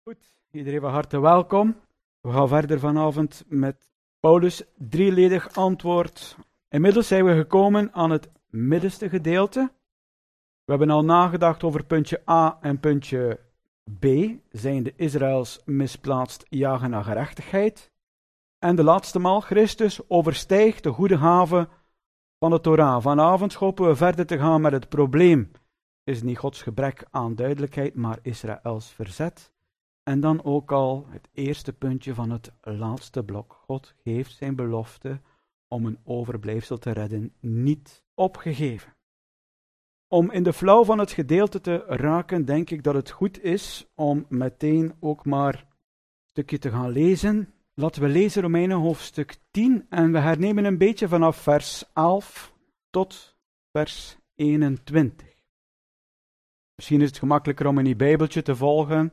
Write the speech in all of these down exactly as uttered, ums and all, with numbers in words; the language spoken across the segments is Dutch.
Goed, iedereen van harte welkom. We gaan verder vanavond met Paulus' drieledig antwoord. Inmiddels zijn we gekomen aan het middenste gedeelte. We hebben al nagedacht over puntje A en puntje B, zijnde Israëls misplaatst jagen naar gerechtigheid. En de laatste maal, Christus overstijgt de goede haven van de Torah. Vanavond hopen we verder te gaan met het probleem. Is niet Gods gebrek aan duidelijkheid, maar Israëls verzet. En dan ook al het eerste puntje van het laatste blok. God geeft zijn belofte om een overblijfsel te redden niet opgegeven. Om in de flauw van het gedeelte te raken, denk ik dat het goed is om meteen ook maar een stukje te gaan lezen. Laten we lezen Romeinen hoofdstuk tien en we hernemen een beetje vanaf vers elf tot vers eenentwintig. Misschien is het gemakkelijker om in die Bijbeltje te volgen.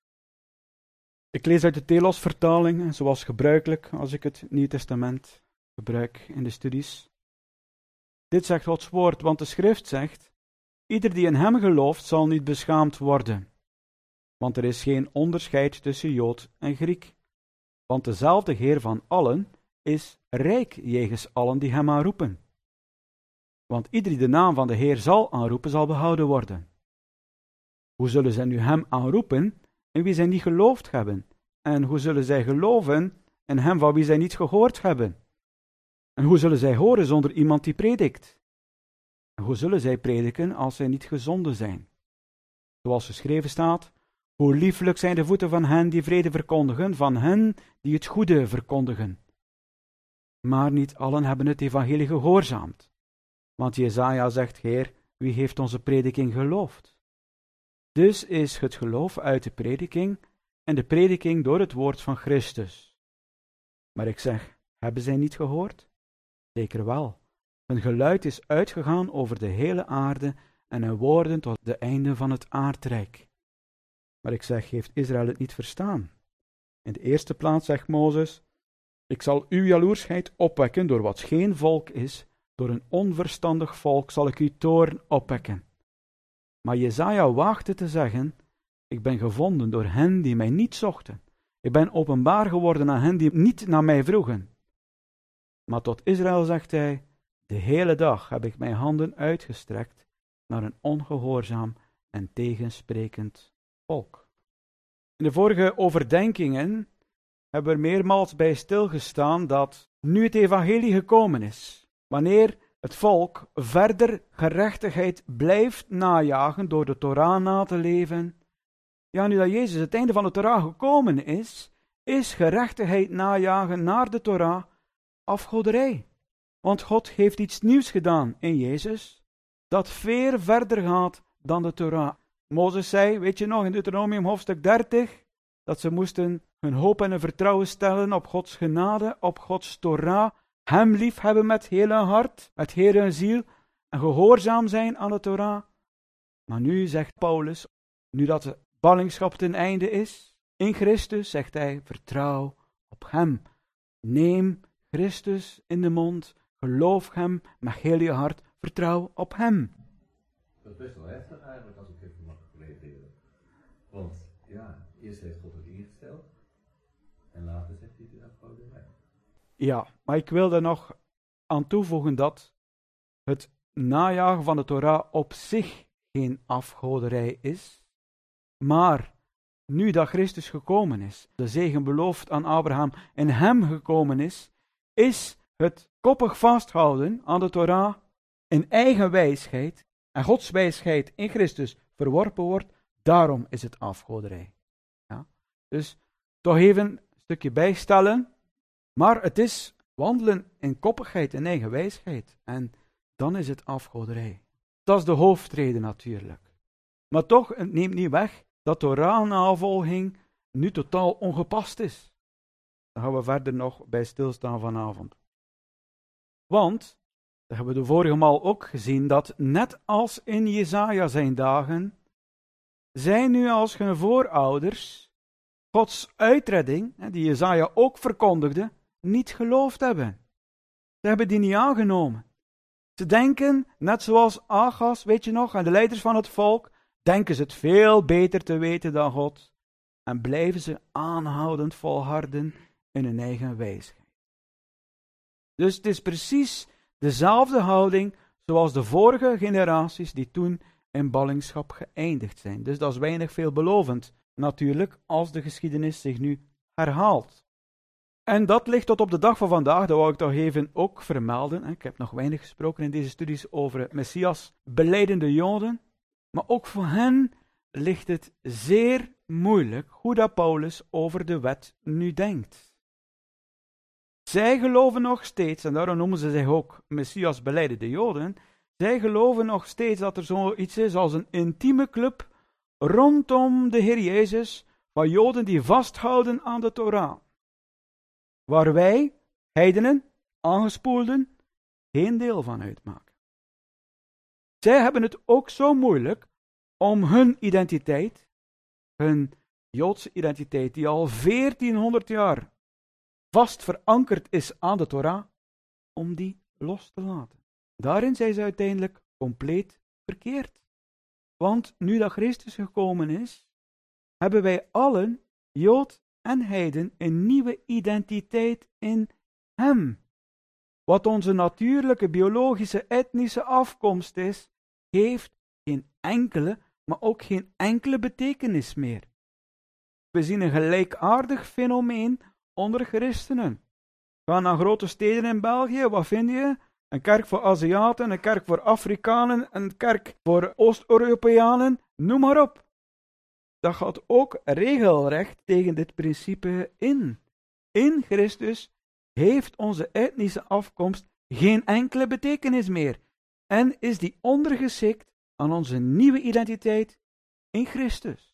Ik lees uit de Telos-vertaling, zoals gebruikelijk als ik het Nieuw Testament gebruik in de studies. Dit zegt Gods woord, want de schrift zegt: ieder die in hem gelooft zal niet beschaamd worden. Want er is geen onderscheid tussen Jood en Griek. Want dezelfde Heer van allen is rijk jegens allen die hem aanroepen. Want ieder die de naam van de Heer zal aanroepen, zal behouden worden. Hoe zullen zij nu hem aanroepen in wie zij niet geloofd hebben? En hoe zullen zij geloven in hem van wie zij niet gehoord hebben? En hoe zullen zij horen zonder iemand die predikt? En hoe zullen zij prediken als zij niet gezonden zijn? Zoals geschreven staat: hoe lieflijk zijn de voeten van hen die vrede verkondigen, van hen die het goede verkondigen. Maar niet allen hebben het evangelie gehoorzaamd. Want Jesaja zegt: Heer, wie heeft onze prediking geloofd? Dus is het geloof uit de prediking en de prediking door het woord van Christus. Maar ik zeg, hebben zij niet gehoord? Zeker wel. Hun geluid is uitgegaan over de hele aarde en hun woorden tot de einde van het aardrijk. Maar ik zeg, heeft Israël het niet verstaan? In de eerste plaats zegt Mozes: ik zal uw jaloersheid opwekken door wat geen volk is, door een onverstandig volk zal ik uw toorn opwekken. Maar Jesaja waagde te zeggen: ik ben gevonden door hen die mij niet zochten. Ik ben openbaar geworden aan hen die niet naar mij vroegen. Maar tot Israël zegt hij: de hele dag heb ik mijn handen uitgestrekt naar een ongehoorzaam en tegensprekend volk. In de vorige overdenkingen hebben we er meermaals bij stilgestaan dat nu het evangelie gekomen is, wanneer het volk verder gerechtigheid blijft najagen door de Torah na te leven. Ja, nu dat Jezus het einde van de Torah gekomen is, is gerechtigheid najagen naar de Torah afgoderij. Want God heeft iets nieuws gedaan in Jezus, dat veel verder gaat dan de Torah. Mozes zei, weet je nog, in Deuteronomium hoofdstuk dertig, dat ze moesten hun hoop en hun vertrouwen stellen op Gods genade, op Gods Torah, hem lief hebben met heel hun hart, met heel hun ziel, en gehoorzaam zijn aan de Torah. Maar nu zegt Paulus, nu dat de ballingschap ten einde is, in Christus, zegt hij, vertrouw op hem. Neem Christus in de mond, geloof hem met heel je hart, vertrouw op hem. Dat is best wel heftig eigenlijk, als ik even mag reageren. Want ja, eerst heeft God het ingesteld, en later zegt hij het afgoderij. Ja, maar ik wil er nog aan toevoegen dat het najagen van de Torah op zich geen afgoderij is, maar nu dat Christus gekomen is, de zegen beloofd aan Abraham in hem gekomen is, is het koppig vasthouden aan de Torah in eigen wijsheid en Gods wijsheid in Christus verworpen wordt, daarom is het afgoderij. Ja? Dus toch even een stukje bijstellen, maar het is wandelen in koppigheid en eigen wijsheid en dan is het afgoderij. Dat is de hoofdreden natuurlijk. Maar toch, het neemt niet weg dat Torah-navolging nu totaal ongepast is. Daar gaan we verder nog bij stilstaan vanavond. Want, dat hebben we de vorige maal ook gezien, dat net als in Jesaja zijn dagen, zij nu als hun voorouders Gods uitredding, die Jesaja ook verkondigde, niet geloofd hebben. Ze hebben die niet aangenomen. Ze denken, net zoals Agas, weet je nog, en de leiders van het volk, denken ze het veel beter te weten dan God. en blijven ze aanhoudend volharden in hun eigen wijsheid. Dus het is precies dezelfde houding zoals de vorige generaties die toen in ballingschap geëindigd zijn. Dus dat is weinig veelbelovend, natuurlijk, als de geschiedenis zich nu herhaalt. En dat ligt tot op de dag van vandaag, dat wou ik toch even ook vermelden. Ik heb nog weinig gesproken in deze studies over het Messias belijdende Joden, maar ook voor hen ligt het zeer moeilijk hoe dat Paulus over de wet nu denkt. Zij geloven nog steeds, en daarom noemen ze zich ook Messias belijdende Joden, zij geloven nog steeds dat er zoiets is als een intieme club rondom de Heer Jezus van Joden die vasthouden aan de Torah. Waar wij, heidenen, aangespoelden, geen deel van uitmaken. Zij hebben het ook zo moeilijk om hun identiteit, hun Joodse identiteit, die al veertienhonderd jaar vast verankerd is aan de Torah, om die los te laten. Daarin zijn ze uiteindelijk compleet verkeerd. Want nu dat Christus gekomen is, hebben wij allen, Jood en heiden, een nieuwe identiteit in hem. Wat onze natuurlijke, biologische, etnische afkomst is, heeft geen enkele, maar ook geen enkele betekenis meer. We zien een gelijkaardig fenomeen onder christenen. Ga naar grote steden in België, wat vind je? Een kerk voor Aziaten, een kerk voor Afrikanen, een kerk voor Oost-Europeanen, noem maar op. Dat gaat ook regelrecht tegen dit principe in. In Christus heeft onze etnische afkomst geen enkele betekenis meer en is die ondergeschikt aan onze nieuwe identiteit in Christus.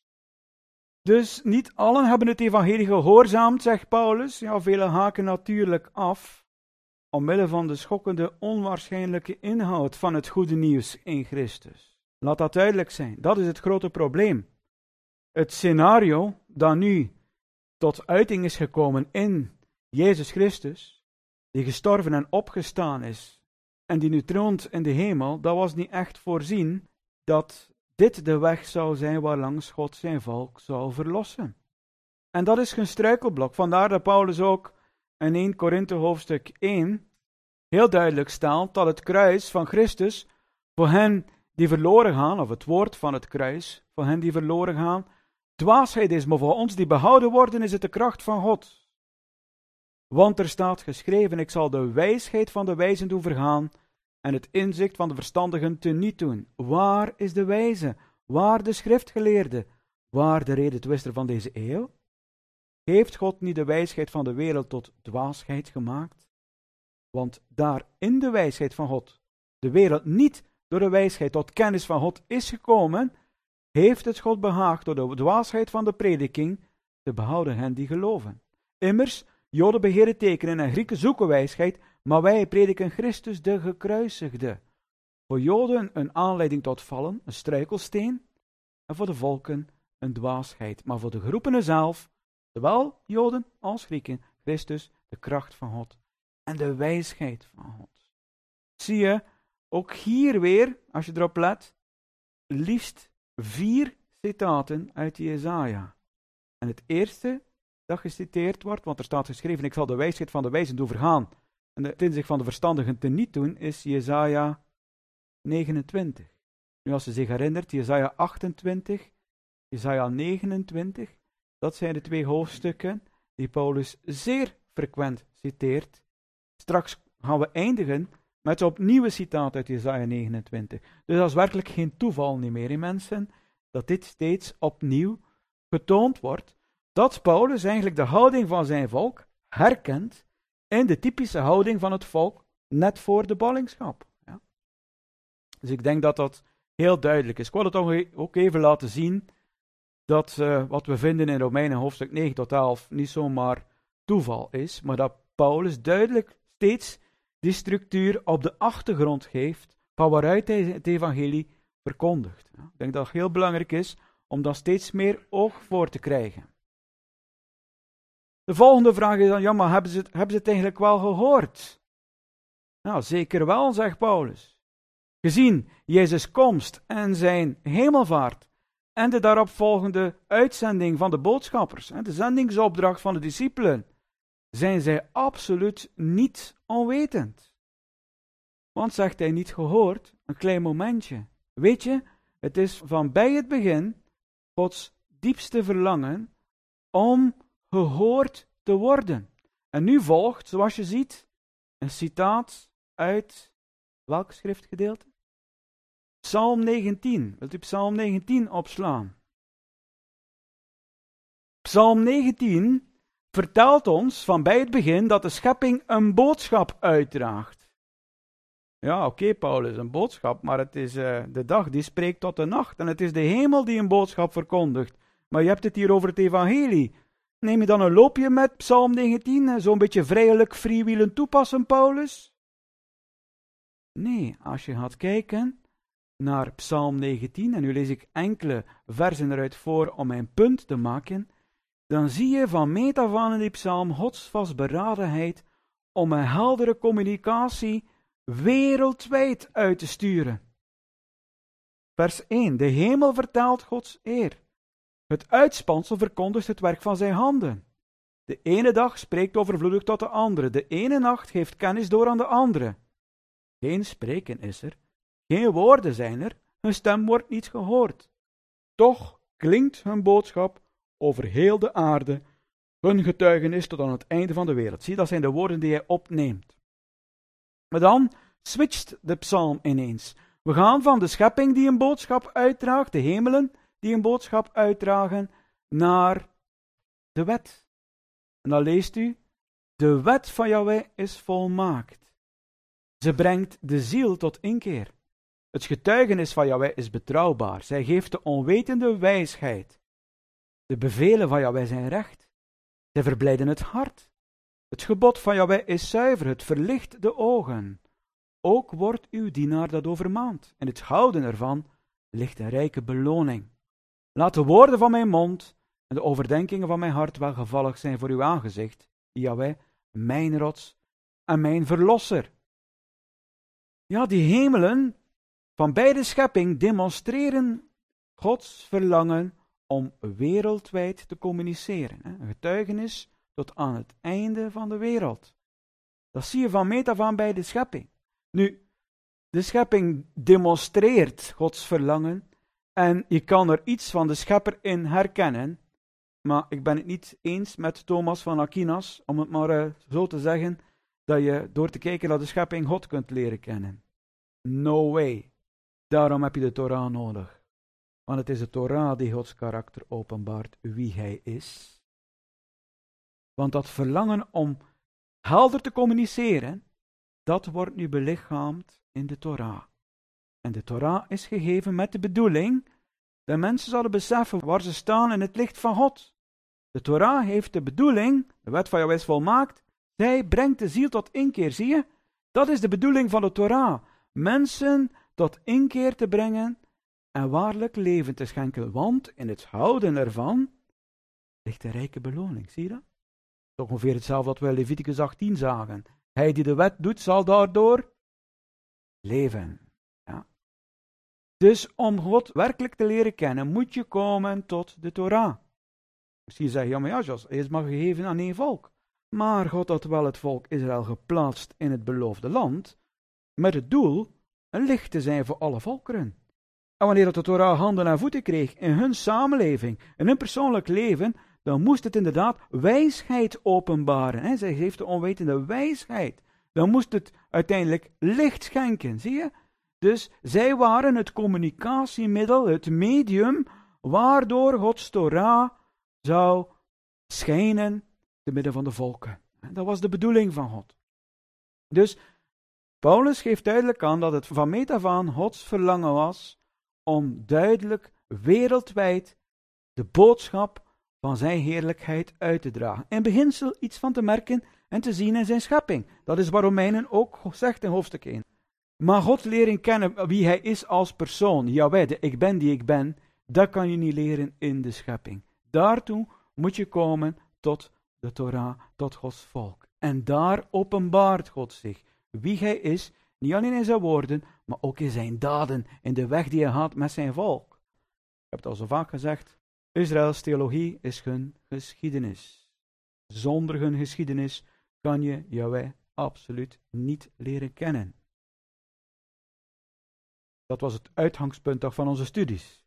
Dus niet allen hebben het evangelie gehoorzaamd, zegt Paulus. Ja, velen haken natuurlijk af, omwille van de schokkende, onwaarschijnlijke inhoud van het goede nieuws in Christus. Laat dat duidelijk zijn. Dat is het grote probleem. Het scenario dat nu tot uiting is gekomen in Jezus Christus, die gestorven en opgestaan is, en die nu troont in de hemel, dat was niet echt voorzien dat dit de weg zou zijn waarlangs God zijn volk zou verlossen. En dat is geen struikelblok. Vandaar dat Paulus ook in Eerste Korinthe hoofdstuk één heel duidelijk stelt dat het kruis van Christus voor hen die verloren gaan, of het woord van het kruis voor hen die verloren gaan, dwaasheid is, maar voor ons die behouden worden is het de kracht van God. Want er staat geschreven, ik zal de wijsheid van de wijzen doen vergaan en het inzicht van de verstandigen teniet doen. Waar is de wijze? Waar de schriftgeleerde? Waar de redetwister van deze eeuw? Heeft God niet de wijsheid van de wereld tot dwaasheid gemaakt? Want daar in de wijsheid van God de wereld niet door de wijsheid tot kennis van God is gekomen, heeft het God behaagd door de dwaasheid van de prediking te behouden hen die geloven. Immers, Joden begeren tekenen en Grieken zoeken wijsheid, maar wij prediken Christus de gekruisigde. Voor Joden een aanleiding tot vallen, een struikelsteen, en voor de volken een dwaasheid. Maar voor de geroepenen zelf, zowel Joden als Grieken, Christus de kracht van God en de wijsheid van God. Zie je, ook hier weer, als je erop let, liefst vier citaten uit Jesaja. En het eerste dat geciteerd wordt, want er staat geschreven, ik zal de wijsheid van de wijzen doen vergaan en het inzicht van de verstandigen teniet doen, is Jesaja negenentwintig. Nu als je zich herinnert, Jesaja achtentwintig, Jesaja negenentwintig, dat zijn de twee hoofdstukken die Paulus zeer frequent citeert. Straks gaan we eindigen met een opnieuw citaat uit Jesaja negenentwintig. Dus dat is werkelijk geen toeval niet meer, mensen, dat dit steeds opnieuw getoond wordt, dat Paulus eigenlijk de houding van zijn volk herkent in de typische houding van het volk net voor de ballingschap. Ja. Dus ik denk dat dat heel duidelijk is. Ik wil het ook even laten zien dat uh, wat we vinden in Romeinen hoofdstuk negen tot elf niet zomaar toeval is, maar dat Paulus duidelijk steeds die structuur op de achtergrond geeft van waaruit hij het evangelie verkondigt. Ja. Ik denk dat het heel belangrijk is om daar steeds meer oog voor te krijgen. De volgende vraag is dan, ja, maar hebben ze het, hebben ze het eigenlijk wel gehoord? Nou, zeker wel, zegt Paulus. Gezien Jezus' komst en zijn hemelvaart en de daaropvolgende uitzending van de boodschappers, de zendingsopdracht van de discipelen, zijn zij absoluut niet onwetend. Want, zegt hij, niet gehoord, een klein momentje. Weet je, het is van bij het begin Gods diepste verlangen om gehoord te worden. En nu volgt, zoals je ziet, een citaat uit welk schriftgedeelte? Psalm negentien. Wilt u Psalm negentien opslaan? Psalm negentien vertelt ons van bij het begin dat de schepping een boodschap uitdraagt. Ja, oké, okay, Paulus, een boodschap, maar het is uh, de dag die spreekt tot de nacht. En het is de hemel die een boodschap verkondigt. Maar je hebt het hier over het evangelie. Neem je dan een loopje met Psalm negentien, zo'n beetje vrijelijk freewheelen toepassen, Paulus? Nee, als je gaat kijken naar Psalm negentien, en nu lees ik enkele versen eruit voor om mijn punt te maken, dan zie je van meet af aan in die psalm Gods vastberadenheid om een heldere communicatie wereldwijd uit te sturen. Vers één. De hemel vertaalt Gods eer. Het uitspansel verkondigt het werk van zijn handen. De ene dag spreekt overvloedig tot de andere. De ene nacht geeft kennis door aan de andere. Geen spreken is er, geen woorden zijn er, hun stem wordt niet gehoord. Toch klinkt hun boodschap over heel de aarde, hun getuigenis tot aan het einde van de wereld. Zie, dat zijn de woorden die hij opneemt. Maar dan switcht de psalm ineens. We gaan van de schepping die een boodschap uitdraagt, de hemelen die een boodschap uitdragen, naar de wet. En dan leest u, de wet van Yahweh is volmaakt. Ze brengt de ziel tot inkeer. Het getuigenis van Yahweh is betrouwbaar. Zij geeft de onwetende wijsheid. De bevelen van Yahweh zijn recht. Zij verblijden het hart. Het gebod van Yahweh is zuiver. Het verlicht de ogen. Ook wordt uw dienaar dat overmaand. En het houden ervan ligt een rijke beloning. Laat de woorden van mijn mond en de overdenkingen van mijn hart welgevallig zijn voor uw aangezicht, Yahweh, mijn rots en mijn verlosser. Ja, die hemelen van beide schepping demonstreren Gods verlangen om wereldwijd te communiceren. Een getuigenis tot aan het einde van de wereld. Dat zie je van meet af aan bij de schepping. Nu, de schepping demonstreert Gods verlangen en je kan er iets van de schepper in herkennen, maar ik ben het niet eens met Thomas van Aquinas, om het maar uh, zo te zeggen, dat je door te kijken naar de schepping God kunt leren kennen. No way. Daarom heb je de Torah nodig. Want het is de Torah die Gods karakter openbaart, wie hij is. Want dat verlangen om helder te communiceren, dat wordt nu belichaamd in de Torah. En de Torah is gegeven met de bedoeling dat mensen zullen beseffen waar ze staan in het licht van God. De Torah heeft de bedoeling, de wet van Yahweh is volmaakt, zij brengt de ziel tot inkeer, zie je? Dat is de bedoeling van de Torah. Mensen tot inkeer te brengen en waarlijk leven te schenken, want in het houden ervan ligt een rijke beloning, zie je dat? Toch ongeveer hetzelfde wat we in Leviticus achttien zagen. Hij die de wet doet, zal daardoor leven. Ja. Dus om God werkelijk te leren kennen, moet je komen tot de Torah. Misschien zeg je, ja maar ja, Jos, hij is maar gegeven aan één volk. Maar God had wel het volk Israël geplaatst in het beloofde land, met het doel een licht te zijn voor alle volkeren. En wanneer de Torah handen en voeten kreeg in hun samenleving, in hun persoonlijk leven, dan moest het inderdaad wijsheid openbaren. Hè? Zij geeft de onwetende wijsheid. Dan moest het uiteindelijk licht schenken, zie je? Dus zij waren het communicatiemiddel, het medium, waardoor Gods Torah zou schijnen te midden van de volken. Dat was de bedoeling van God. Dus Paulus geeft duidelijk aan dat het van meet af aan Gods verlangen was om duidelijk wereldwijd de boodschap van zijn heerlijkheid uit te dragen. In beginsel iets van te merken en te zien in zijn schepping. Dat is wat Romeinen ook zegt in hoofdstuk één. Maar God leren kennen wie hij is als persoon, Yahweh, de ik ben die ik ben, dat kan je niet leren in de schepping. Daartoe moet je komen tot de Torah, tot Gods volk. En daar openbaart God zich, wie hij is, niet alleen in zijn woorden, maar ook in zijn daden, in de weg die hij gaat met zijn volk. heb het al zo vaak gezegd, Israëls theologie is hun geschiedenis. Zonder hun geschiedenis kan je Yahweh absoluut niet leren kennen. Dat was het uitgangspunt toch van onze studies.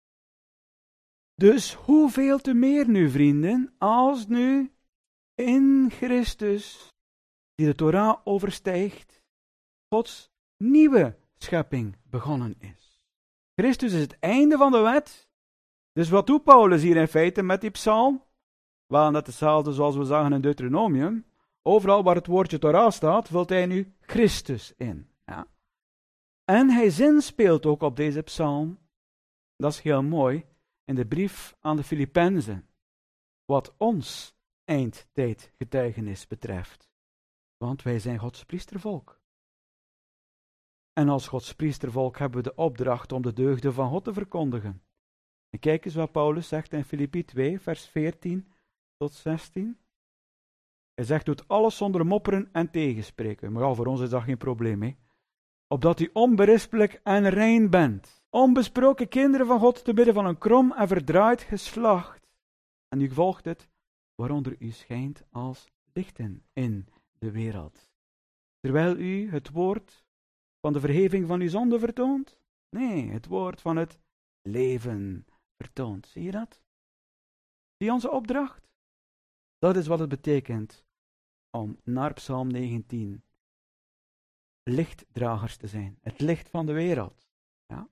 Dus hoeveel te meer nu, vrienden, als nu in Christus, die de Torah overstijgt, Gods nieuwe schepping begonnen is. Christus is het einde van de wet. Dus wat doet Paulus hier in feite met die psalm? Wel, net hetzelfde zoals we zagen in Deuteronomium. Overal waar het woordje Torah staat, vult hij nu Christus in. Ja. En hij zinspeelt ook op deze psalm, dat is heel mooi, in de brief aan de Filippenzen, wat ons eindtijdgetuigenis betreft. Want wij zijn Gods priestervolk. En als Gods priestervolk hebben we de opdracht om de deugden van God te verkondigen. En kijk eens wat Paulus zegt in Filippi twee, vers veertien tot zestien. Hij zegt, doet alles zonder mopperen en tegenspreken. Maar ja, voor ons is dat geen probleem, hè. Opdat u onberispelijk en rein bent. Onbesproken kinderen van God te midden van een krom en verdraaid geslacht. En u volgt het, waaronder u schijnt als lichten in de wereld. Terwijl u het woord van de verheving van uw zonde vertoont? Nee, het woord van het leven vertoont. Zie je dat? Zie je onze opdracht? Dat is wat het betekent om naar Psalm negentien lichtdragers te zijn. Het licht van de wereld. Ja,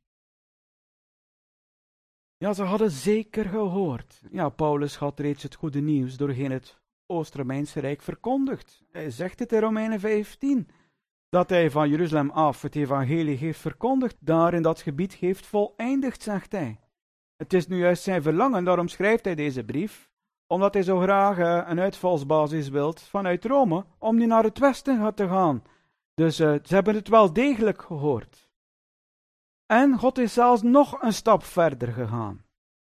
ja ze hadden zeker gehoord. Ja, Paulus had reeds het goede nieuws doorheen het Oost-Romeinse Rijk verkondigd. Hij zegt het in Romeinen vijftien. Dat hij van Jeruzalem af het evangelie heeft verkondigd, daar in dat gebied heeft voleindigd, zegt hij. Het is nu juist zijn verlangen, daarom schrijft hij deze brief, omdat hij zo graag uh, een uitvalsbasis wilt vanuit Rome, om nu naar het westen te gaan. Dus uh, ze hebben het wel degelijk gehoord. En God is zelfs nog een stap verder gegaan.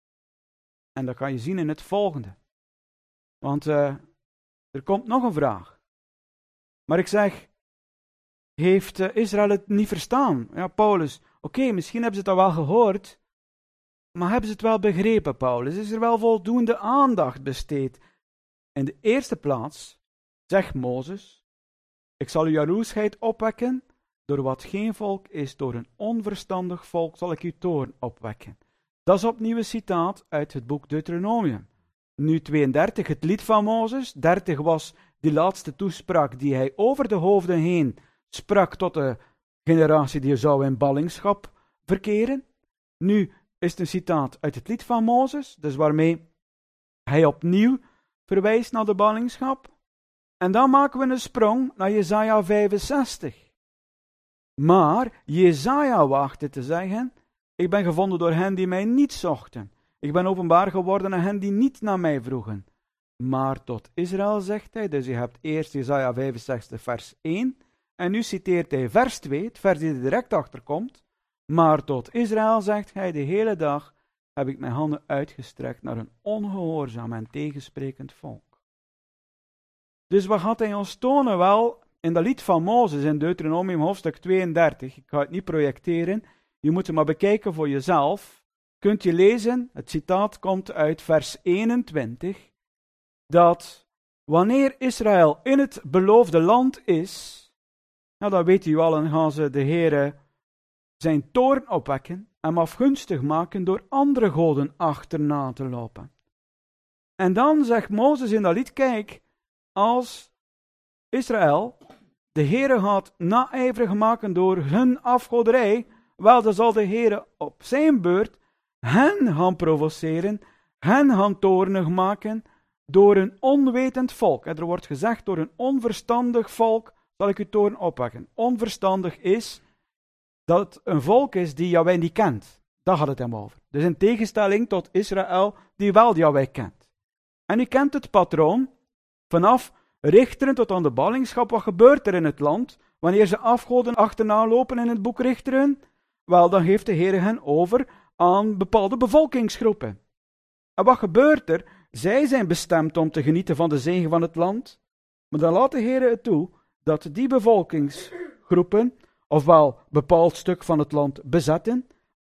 En dat kan je zien in het volgende. Want uh, er komt nog een vraag. Maar ik zeg, heeft uh, Israël het niet verstaan? Ja, Paulus, oké, okay, misschien hebben ze het al wel gehoord, maar hebben ze het wel begrepen, Paulus? Is er wel voldoende aandacht besteed? In de eerste plaats zegt Mozes, ik zal uw jaloersheid opwekken, door wat geen volk is, door een onverstandig volk zal ik uw toorn opwekken. Dat is opnieuw een citaat uit het boek Deuteronomium. Nu tweeëndertig, het lied van Mozes, dertig was die laatste toespraak die hij over de hoofden heen sprak tot de generatie die zou in ballingschap verkeren. Nu is het een citaat uit het lied van Mozes, dus waarmee hij opnieuw verwijst naar de ballingschap. En dan maken we een sprong naar Jesaja vijfenzestig. Maar Jesaja waagde te zeggen, ik ben gevonden door hen die mij niet zochten. Ik ben openbaar geworden aan hen die niet naar mij vroegen. Maar tot Israël zegt hij, dus je hebt eerst Jesaja vijfenzestig vers één, en nu citeert hij vers twee, het vers die er direct achter komt. Maar tot Israël zegt hij, de hele dag heb ik mijn handen uitgestrekt naar een ongehoorzaam en tegensprekend volk. Dus wat gaat hij ons tonen? Wel, in dat lied van Mozes in Deuteronomium hoofdstuk tweeëndertig, ik ga het niet projecteren, je moet het maar bekijken voor jezelf, kunt je lezen, het citaat komt uit vers eenentwintig, dat wanneer Israël in het beloofde land is, nou dan weet u al, en gaan ze de Heere zijn toorn opwekken en hem afgunstig maken door andere goden achterna te lopen. En dan zegt Mozes in dat lied, kijk, als Israël de Heere gaat naijverig maken door hun afgoderij, wel, dan zal de Heere op zijn beurt hen gaan provoceren, hen gaan toornig maken door een onwetend volk. En er wordt gezegd, door een onverstandig volk zal ik uw toorn opwekken. Onverstandig is dat het een volk is die Yahweh niet kent. Daar gaat het hem over. Dus in tegenstelling tot Israël, die wel Yahweh kent. En u kent het patroon, vanaf Richteren tot aan de ballingschap, wat gebeurt er in het land, wanneer ze afgoden achterna lopen in het boek Richteren? Wel, dan geeft de Heer hen over aan bepaalde bevolkingsgroepen. En wat gebeurt er? Zij zijn bestemd om te genieten van de zegen van het land, maar dan laat de Heer het toe dat die bevolkingsgroepen ofwel een bepaald stuk van het land bezetten,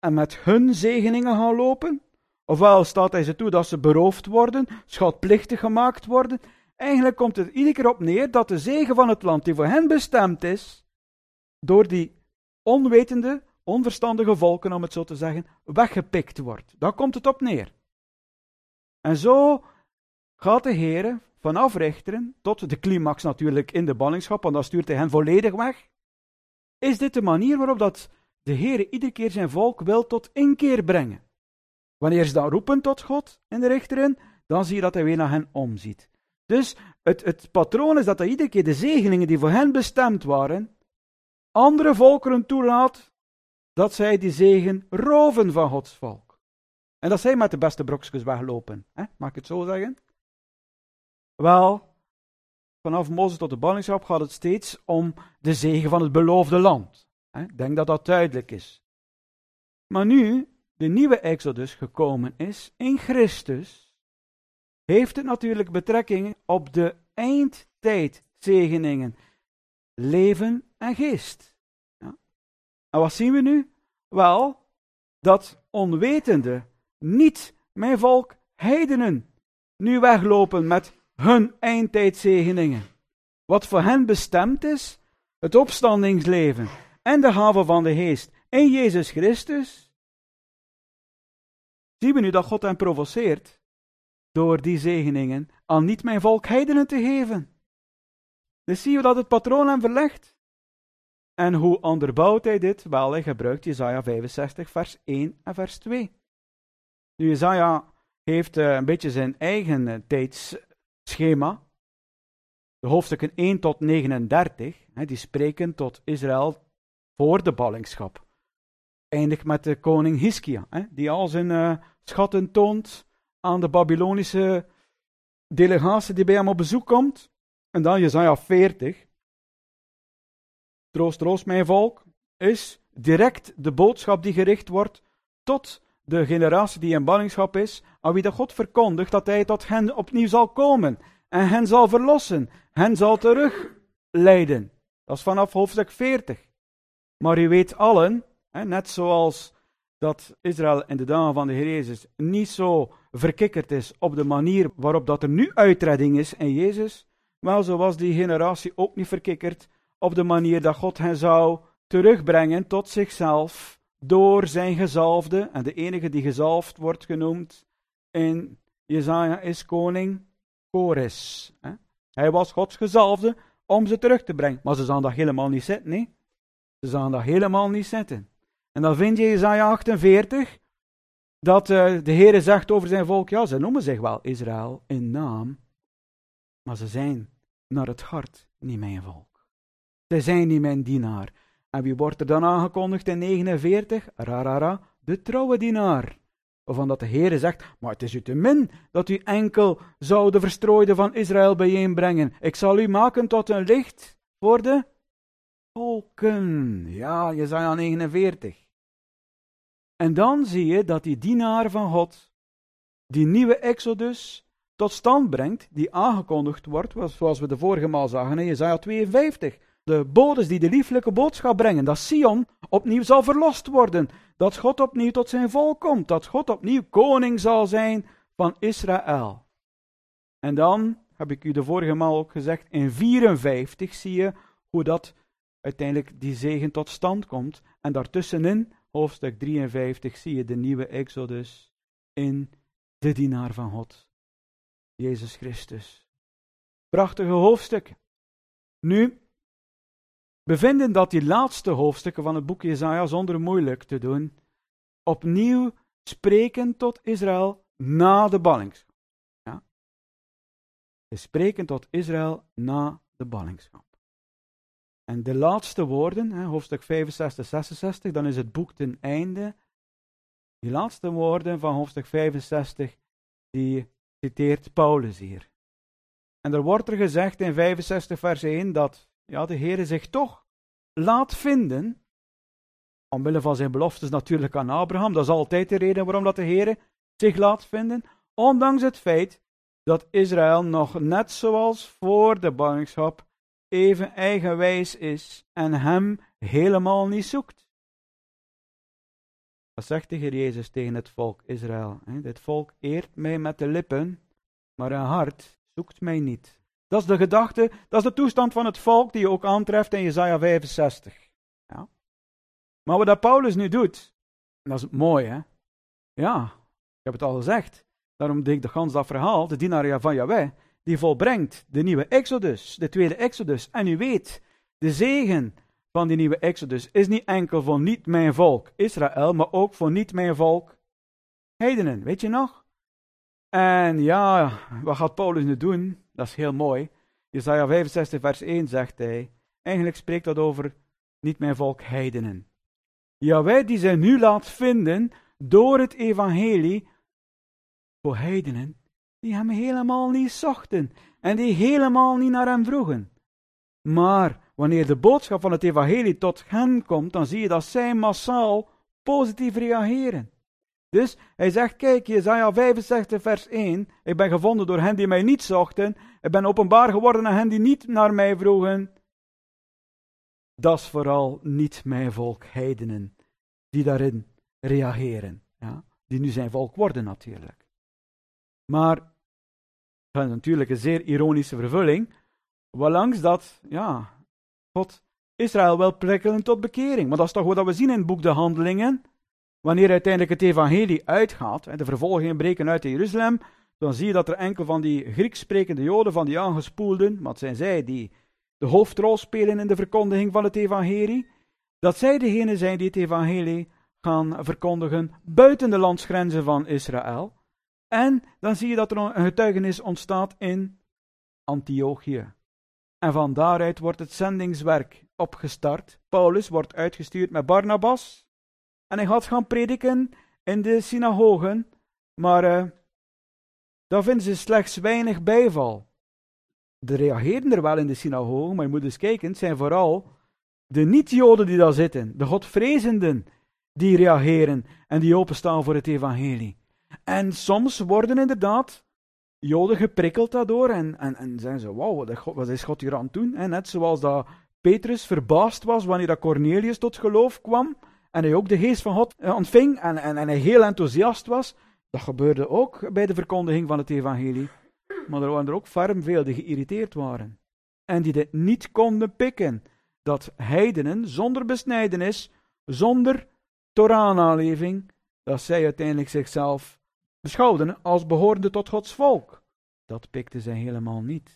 en met hun zegeningen gaan lopen. Ofwel staat hij ze toe dat ze beroofd worden, schatplichtig gemaakt worden. Eigenlijk komt het iedere keer op neer dat de zegen van het land die voor hen bestemd is, door die onwetende, onverstandige volken, om het zo te zeggen, weggepikt wordt. Daar komt het op neer. En zo gaat de Heer vanaf Richteren tot de climax natuurlijk in de ballingschap, want dan stuurt hij hen volledig weg. Is dit de manier waarop dat de Heer iedere keer zijn volk wil tot inkeer brengen? Wanneer ze dan roepen tot God in de Richteren, dan zie je dat hij weer naar hen omziet. Dus het, het patroon is dat hij iedere keer de zegeningen die voor hen bestemd waren, andere volkeren toelaat dat zij die zegen roven van Gods volk. En dat zij met de beste brokjes weglopen. Hè? Mag ik het zo zeggen? Wel, vanaf Mozes tot de ballingschap gaat het steeds om de zegen van het beloofde land. Ik denk dat dat duidelijk is. Maar nu de nieuwe Exodus gekomen is in Christus, heeft het natuurlijk betrekking op de eindtijdzegeningen, leven en geest. Ja. En wat zien we nu? Wel, dat onwetende, niet mijn volk, heidenen, nu weglopen met hun eindtijdzegeningen. Wat voor hen bestemd is, het opstandingsleven en de gave van de geest in Jezus Christus, zien we nu dat God hen provoceert door die zegeningen aan niet mijn volk heidenen te geven. Dus zie je dat het patroon hem verlegt. En hoe onderbouwt hij dit? Wel, hij gebruikt Jesaja vijfenzestig vers één en vers twee. Nu, Jesaja heeft uh, een beetje zijn eigen uh, tijdsschema. De hoofdstukken één tot negenendertig, hè, die spreken tot Israël voor de ballingschap. Eindigt met de koning Hiskia, hè, die al zijn uh, schatten toont aan de Babylonische delegatie die bij hem op bezoek komt. En dan Jesaja veertig. Troost, troost mijn volk, is direct de boodschap die gericht wordt tot de generatie die in ballingschap is, aan wie de God verkondigt dat hij tot hen opnieuw zal komen en hen zal verlossen, hen zal terugleiden. Dat is vanaf hoofdstuk veertig. Maar u weet allen, hè, net zoals dat Israël in de dagen van de Heer Jezus niet zo verkikkerd is op de manier waarop dat er nu uitredding is in Jezus, wel zo was die generatie ook niet verkikkerd op de manier dat God hen zou terugbrengen tot zichzelf door zijn gezalfde, en de enige die gezalfd wordt genoemd in Jesaja is koning Kores. Hij was Gods gezalfde om ze terug te brengen, maar ze zouden dat helemaal niet zitten, nee? Ze zouden dat helemaal niet zitten. En dan vind je Jesaja achtenveertig, dat uh, de Heere zegt over zijn volk, ja, ze noemen zich wel Israël in naam, maar ze zijn naar het hart niet mijn volk. Ze zijn niet mijn dienaar. En wie wordt er dan aangekondigd in negenenveertig? Rarara, de trouwe dienaar. Waarvan dat de Heere zegt, maar het is u te min dat u enkel zou de verstrooide van Israël bijeenbrengen. Ik zal u maken tot een licht voor de volken. Ja, Jesaja negenenveertig. En dan zie je dat die dienaar van God, die nieuwe Exodus, tot stand brengt, die aangekondigd wordt, zoals we de vorige maal zagen in Jesaja tweeënvijftig. De bodes die de lieflijke boodschap brengen, dat Sion opnieuw zal verlost worden, dat God opnieuw tot zijn volk komt, dat God opnieuw koning zal zijn van Israël. En dan, heb ik u de vorige maal ook gezegd, in vierenvijftig zie je hoe dat uiteindelijk die zegen tot stand komt. En daartussenin, hoofdstuk drieënvijftig, zie je de nieuwe Exodus in de dienaar van God, Jezus Christus. Prachtige hoofdstukken. Nu, we vinden dat die laatste hoofdstukken van het boek Jesaja, zonder moeilijk te doen, opnieuw spreken tot Israël na de ballingschap. Ja? Ze spreken tot Israël na de ballingschap. En de laatste woorden, hè, hoofdstuk vijfenzestig, zesenzestig, dan is het boek ten einde. Die laatste woorden van hoofdstuk vijfenzestig, die citeert Paulus hier. En er wordt er gezegd in vijfenzestig vers één dat ja, de Heere zich toch laat vinden, omwille van zijn beloftes natuurlijk aan Abraham, dat is altijd de reden waarom dat de Heere zich laat vinden, ondanks het feit dat Israël nog net zoals voor de ballingschap even eigenwijs is en hem helemaal niet zoekt. Wat zegt de Heer Jezus tegen het volk Israël? Dit volk eert mij met de lippen, maar hun hart zoekt mij niet. Dat is de gedachte, dat is de toestand van het volk die je ook aantreft in Jesaja vijfenzestig. Ja. Maar wat dat Paulus nu doet, dat is mooi, hè? Ja, ik heb het al gezegd. Daarom denk ik de gans dat verhaal, de dienaar van Yahweh, die volbrengt de nieuwe Exodus, de tweede Exodus. En u weet, de zegen van die nieuwe Exodus is niet enkel voor niet mijn volk Israël, maar ook voor niet mijn volk heidenen. Weet je nog? En ja, wat gaat Paulus nu doen? Dat is heel mooi. Jesaja vijfenzestig vers één zegt hij, eigenlijk spreekt dat over niet mijn volk heidenen. Jawel die zij nu laat vinden door het evangelie voor heidenen, die hem helemaal niet zochten en die helemaal niet naar hem vroegen. Maar wanneer de boodschap van het evangelie tot hen komt, dan zie je dat zij massaal positief reageren. Dus hij zegt, kijk, Jesaja vijfenzestig vers één, ik ben gevonden door hen die mij niet zochten, ik ben openbaar geworden aan hen die niet naar mij vroegen. Dat is vooral niet mijn volk heidenen, die daarin reageren. Ja? Die nu zijn volk worden natuurlijk. Maar, dat is natuurlijk een zeer ironische vervulling, waarlangs dat, ja, God Israël wil prikkelen tot bekering. Maar dat is toch wat we zien in het boek De Handelingen. Wanneer uiteindelijk het evangelie uitgaat, en de vervolgingen breken uit in Jeruzalem, dan zie je dat er enkel van die Grieks sprekende Joden, van die aangespoelden, want het zijn zij die de hoofdrol spelen in de verkondiging van het evangelie, dat zij degene zijn die het evangelie gaan verkondigen buiten de landsgrenzen van Israël. En dan zie je dat er een getuigenis ontstaat in Antiochië. En van daaruit wordt het zendingswerk opgestart. Paulus wordt uitgestuurd met Barnabas. En hij gaat gaan prediken in de synagogen. Maar uh, daar vinden ze slechts weinig bijval. De reageren er wel in de synagogen, maar je moet eens kijken, het zijn vooral de niet-Joden die daar zitten, de Godvrezenden, die reageren en die openstaan voor het evangelie. En soms worden inderdaad Joden geprikkeld daardoor en, en, en zeggen ze, wauw, wat is God hier aan het doen? En net zoals dat Petrus verbaasd was wanneer dat Cornelius tot geloof kwam en hij ook de geest van God ontving en, en, en hij heel enthousiast was. Dat gebeurde ook bij de verkondiging van het evangelie. Maar er waren er ook ferm veel die geïrriteerd waren. En die dit niet konden pikken. Dat heidenen zonder besnijdenis, zonder Torah-naleving, dat zij uiteindelijk zichzelf beschouwden als behorende tot Gods volk. Dat pikten zij helemaal niet.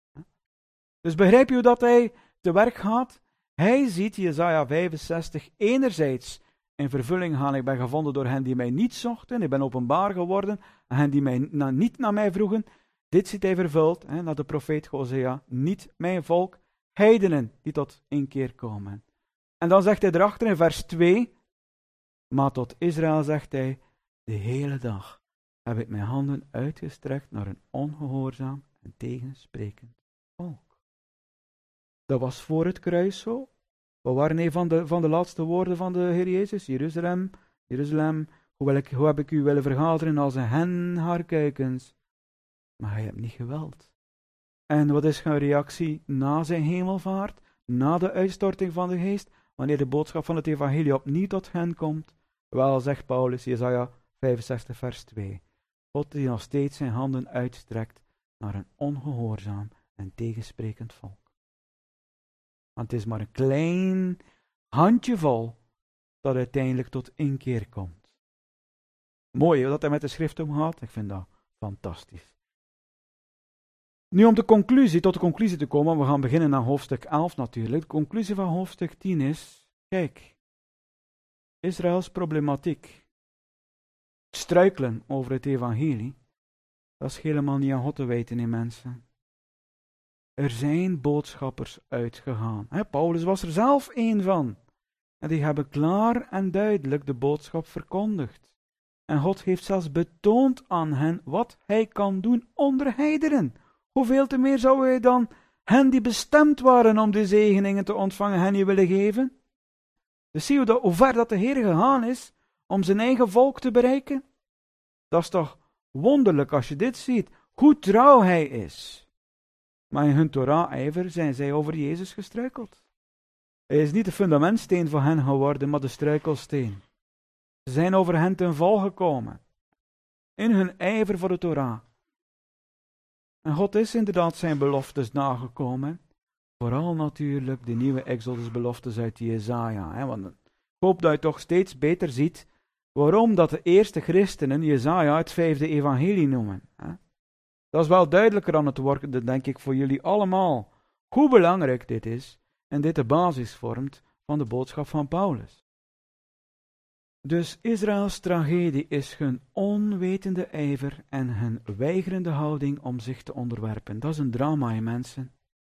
Dus begrijp je hoe dat hij te werk gaat? Hij ziet Jesaja vijfenzestig enerzijds in vervulling gaan. Ik ben gevonden door hen die mij niet zochten. Ik ben openbaar geworden. En hen die mij na, niet naar mij vroegen. Dit ziet hij vervuld, hè, naar de profeet Hosea. Niet mijn volk, heidenen die tot inkeer komen. En dan zegt hij erachter in vers twee. Maar tot Israël zegt hij, de hele dag heb ik mijn handen uitgestrekt naar een ongehoorzaam en tegensprekend volk. Dat was voor het kruis zo. Wat waren een van de, van de laatste woorden van de Heer Jezus? Jeruzalem, Jeruzalem, hoe, wil ik, hoe heb ik u willen vergaderen als een hen haar kuikens? Maar hij hebt niet geweld. En wat is zijn reactie na zijn hemelvaart, na de uitstorting van de geest, wanneer de boodschap van het evangelie opnieuw tot hen komt? Wel, zegt Paulus, Jesaja vijfenzestig vers twee, God die nog steeds zijn handen uitstrekt naar een ongehoorzaam en tegensprekend volk. Want het is maar een klein handjevol dat uiteindelijk tot inkeer komt. Mooi dat hij met de schrift omgaat, ik vind dat fantastisch. Nu om de conclusie, tot de conclusie te komen, we gaan beginnen aan hoofdstuk elf natuurlijk. De conclusie van hoofdstuk tien is, kijk, Israëls problematiek, struikelen over het evangelie, dat is helemaal niet aan God te wijten in mensen. Er zijn boodschappers uitgegaan. He, Paulus was er zelf één van. En die hebben klaar en duidelijk de boodschap verkondigd. En God heeft zelfs betoond aan hen wat hij kan doen onder heidenen. Hoeveel te meer zou hij dan hen die bestemd waren om de zegeningen te ontvangen, hen niet willen geven? Dus zie je dat, hoe ver dat de Heer gegaan is om zijn eigen volk te bereiken? Dat is toch wonderlijk als je dit ziet, hoe trouw hij is. Maar in hun Torah-ijver zijn zij over Jezus gestruikeld. Hij is niet de fundamentsteen voor hen geworden, maar de struikelsteen. Ze zijn over hen ten val gekomen. In hun ijver voor de Torah. En God is inderdaad zijn beloftes nagekomen. Vooral natuurlijk de nieuwe Exodus-beloftes uit Jesaja. Hè? Want ik hoop dat je toch steeds beter ziet waarom dat de eerste christenen Jesaja het vijfde evangelie noemen. Hè? Dat is wel duidelijker aan het worden, denk ik, voor jullie allemaal. Hoe belangrijk dit is en dit de basis vormt van de boodschap van Paulus. Dus Israëls tragedie is hun onwetende ijver en hun weigerende houding om zich te onderwerpen. Dat is een drama, hè, mensen.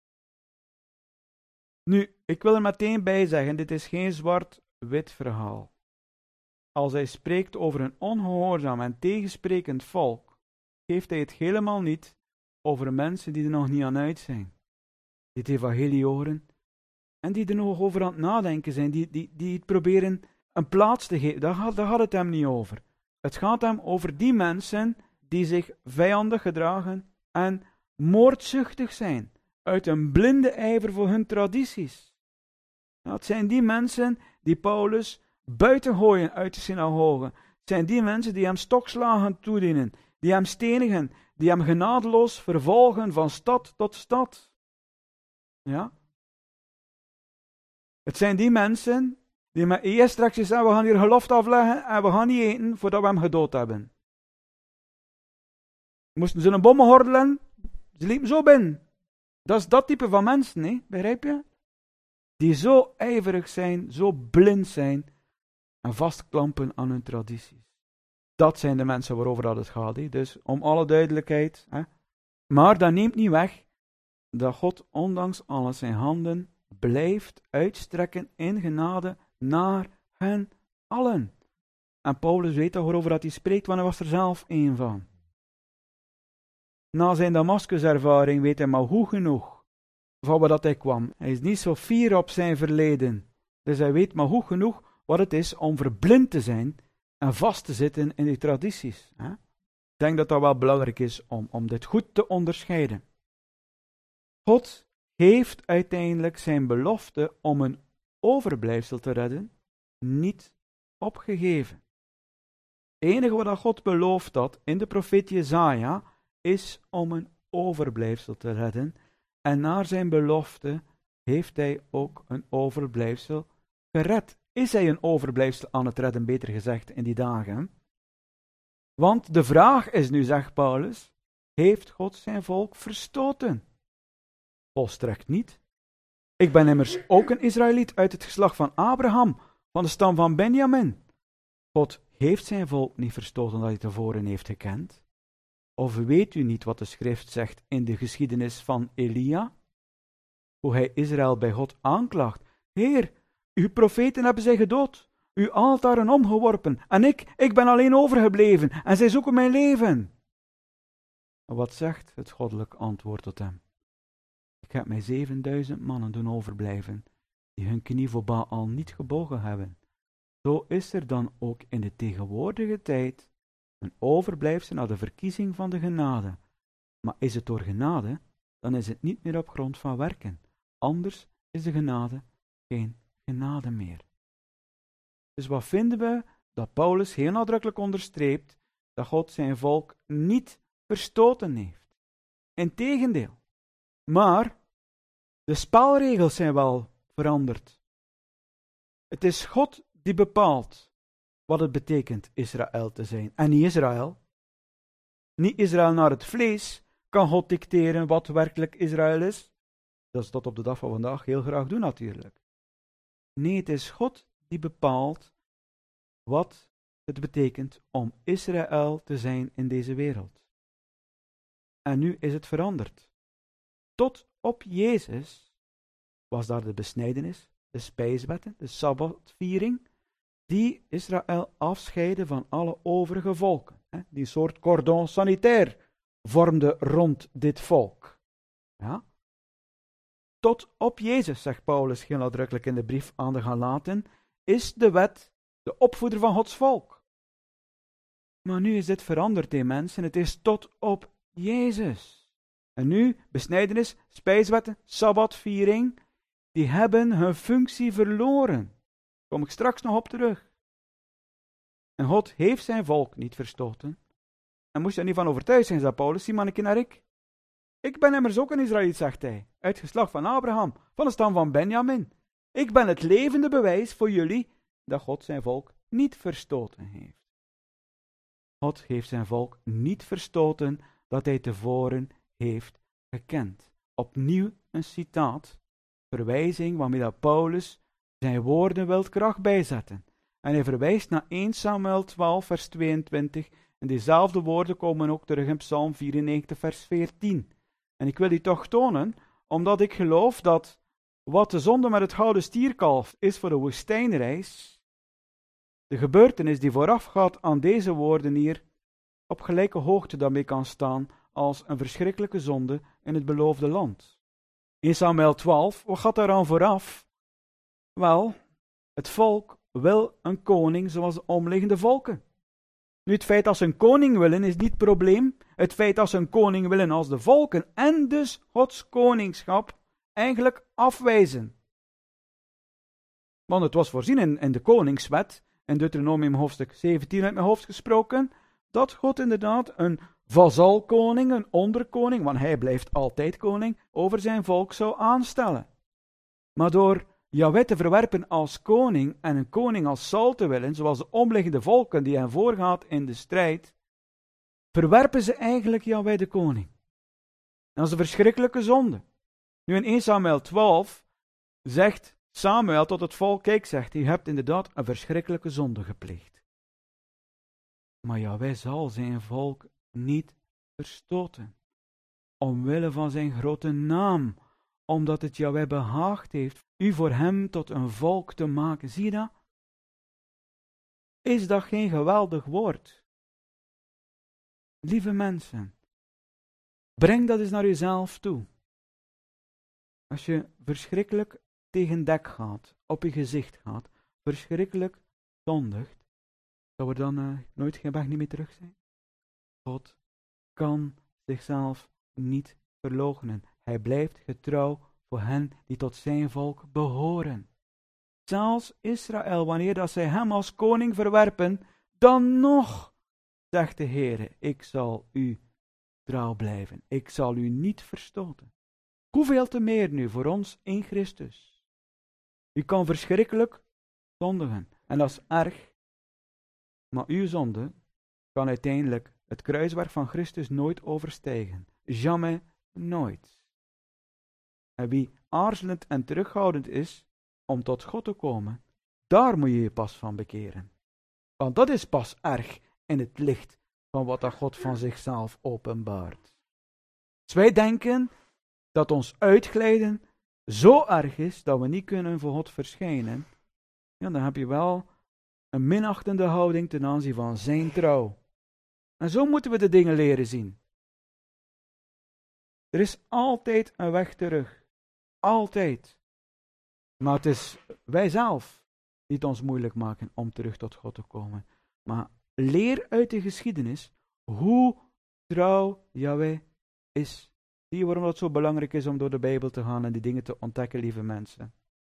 Nu, ik wil er meteen bij zeggen, dit is geen zwart-wit verhaal. Als hij spreekt over een ongehoorzaam en tegensprekend volk, geeft hij het helemaal niet over mensen die er nog niet aan uit zijn. Die het evangelie horen en die er nog over aan het nadenken zijn, die, die, die het proberen een plaats te geven. Daar gaat, daar gaat het hem niet over. Het gaat hem over die mensen die zich vijandig gedragen en moordzuchtig zijn, uit een blinde ijver voor hun tradities. Nou, het zijn die mensen die Paulus buiten gooien uit de synagoge. Het zijn die mensen die hem stokslagen toedienen, die hem stenigen, die hem genadeloos vervolgen van stad tot stad. Ja? Het zijn die mensen die met eerst straks zeggen, we gaan hier gelofte afleggen en we gaan niet eten voordat we hem gedood hebben. Moesten ze een bom hordelen, ze liepen zo binnen. Dat is dat type van mensen, hè? Begrijp je? Die zo ijverig zijn, zo blind zijn en vastklampen aan hun tradities. Dat zijn de mensen waarover dat het gaat, hè? Dus om alle duidelijkheid. Hè? Maar dat neemt niet weg dat God ondanks alles zijn handen blijft uitstrekken in genade naar hen allen. En Paulus weet toch waarover dat hij spreekt, want hij was er zelf één van. Na zijn Damascus-ervaring weet hij maar goed genoeg van waar dat hij kwam. Hij is niet zo fier op zijn verleden. Dus hij weet maar goed genoeg wat het is om verblind te zijn en vast te zitten in die tradities. Hè? Ik denk dat dat wel belangrijk is om, om dit goed te onderscheiden. God heeft uiteindelijk zijn belofte om een overblijfsel te redden niet opgegeven. Het enige wat God beloofd had in de profeet Jesaja is om een overblijfsel te redden. En naar zijn belofte heeft hij ook een overblijfsel gered. Is hij een overblijfsel aan het redden, beter gezegd, in die dagen? Want de vraag is nu, zegt Paulus, heeft God zijn volk verstoten? Volstrekt niet. Ik ben immers ook een Israëliet uit het geslacht van Abraham, van de stam van Benjamin. God heeft zijn volk niet verstoten dat hij tevoren heeft gekend. Of weet u niet wat de schrift zegt in de geschiedenis van Elia? Hoe hij Israël bij God aanklaagt. Heer, uw profeten hebben zij gedood, uw altaren omgeworpen, en ik, ik ben alleen overgebleven, en zij zoeken mijn leven. Wat zegt het goddelijk antwoord tot hem? Ik heb mij zevenduizend mannen doen overblijven, die hun knie voor Baal niet gebogen hebben. Zo is er dan ook in de tegenwoordige tijd een overblijfsel naar de verkiezing van de genade. Maar is het door genade, dan is het niet meer op grond van werken. Anders is de genade geen genade meer. Dus wat vinden we? Dat Paulus heel nadrukkelijk onderstreept dat God zijn volk niet verstoten heeft. Integendeel. Maar de spelregels zijn wel veranderd. Het is God die bepaalt wat het betekent Israël te zijn. En niet Israël. Niet Israël naar het vlees kan God dicteren wat werkelijk Israël is. Dat is tot op de dag van vandaag heel graag doen natuurlijk. Nee, het is God die bepaalt wat het betekent om Israël te zijn in deze wereld. En nu is het veranderd. Tot op Jezus was daar de besnijdenis, de spijswetten, de sabbatviering, die Israël afscheiden van alle overige volken. Die soort cordon sanitaire vormde rond dit volk. Ja? Tot op Jezus, zegt Paulus heel nadrukkelijk in de brief aan de Galaten, is de wet de opvoeder van Gods volk. Maar nu is dit veranderd, hè, mensen. Het is tot op Jezus. En nu, besnijdenis, spijswetten, sabbatviering, die hebben hun functie verloren. Daar kom ik straks nog op terug. En God heeft zijn volk niet verstoten. En moest je er niet van overtuigd zijn, zei Paulus, zie maar een keer naar ik. Ik ben immers ook een Israëliet, zegt hij, uit geslacht van Abraham, van de stam van Benjamin. Ik ben het levende bewijs voor jullie dat God zijn volk niet verstoten heeft. God heeft zijn volk niet verstoten dat hij tevoren heeft gekend. Opnieuw een citaat, verwijzing waarmee dat Paulus zijn woorden wil kracht bijzetten. En hij verwijst naar eerste Samuel twaalf, vers tweeëntwintig. En diezelfde woorden komen ook terug in Psalm vierennegentig, vers veertien. En ik wil die toch tonen, omdat ik geloof dat wat de zonde met het gouden stierkalf is voor de woestijnreis, de gebeurtenis die voorafgaat aan deze woorden hier, op gelijke hoogte daarmee kan staan als een verschrikkelijke zonde in het beloofde land. In Samuel twaalf, wat gaat daaraan vooraf? Wel, het volk wil een koning zoals de omliggende volken. Nu, het feit dat ze een koning willen is niet het probleem. Het feit dat ze een koning willen als de volken en dus Gods koningschap eigenlijk afwijzen. Want het was voorzien in, in de koningswet, in Deuteronomium hoofdstuk zeventien uit mijn hoofd gesproken, dat God inderdaad een vazalkoning, een onderkoning, want hij blijft altijd koning, over zijn volk zou aanstellen. Maar door Jahweh te verwerpen als koning en een koning als Saul te willen, zoals de omliggende volken die hen voorgaat in de strijd, verwerpen ze eigenlijk Jahweh de koning. Dat is een verschrikkelijke zonde. Nu in eerste Samuel twaalf zegt Samuel tot het volk, kijk, zegt hij, je hebt inderdaad een verschrikkelijke zonde gepleegd. Maar Jahweh zal zijn volk niet verstoten, omwille van zijn grote naam, omdat het Jahweh behaagd heeft u voor hem tot een volk te maken. Zie je dat? Is dat geen geweldig woord? Lieve mensen, breng dat eens naar jezelf toe. Als je verschrikkelijk tegen dek gaat, op je gezicht gaat, verschrikkelijk zondigt, zou er dan uh, nooit geen weg niet meer terug zijn? God kan zichzelf niet verloochenen. Hij blijft getrouw voor hen die tot zijn volk behoren. Zelfs Israël, wanneer dat zij hem als koning verwerpen, dan nog, zegt de Heere, ik zal u trouw blijven. Ik zal u niet verstoten. Hoeveel te meer nu voor ons in Christus. U kan verschrikkelijk zondigen. En dat is erg. Maar uw zonde kan uiteindelijk het kruiswerk van Christus nooit overstijgen. Jamais, nooit. En wie aarzelend en terughoudend is om tot God te komen, daar moet je je pas van bekeren. Want dat is pas erg in het licht van wat dat God van zichzelf openbaart. Als wij denken dat ons uitglijden zo erg is dat we niet kunnen voor God verschijnen, ja, dan heb je wel een minachtende houding ten aanzien van zijn trouw. En zo moeten we de dingen leren zien. Er is altijd een weg terug. Altijd. Maar het is wij zelf die het ons moeilijk maken om terug tot God te komen. Maar leer uit de geschiedenis hoe trouw Jahweh is. Zie je waarom het zo belangrijk is om door de Bijbel te gaan en die dingen te ontdekken, lieve mensen.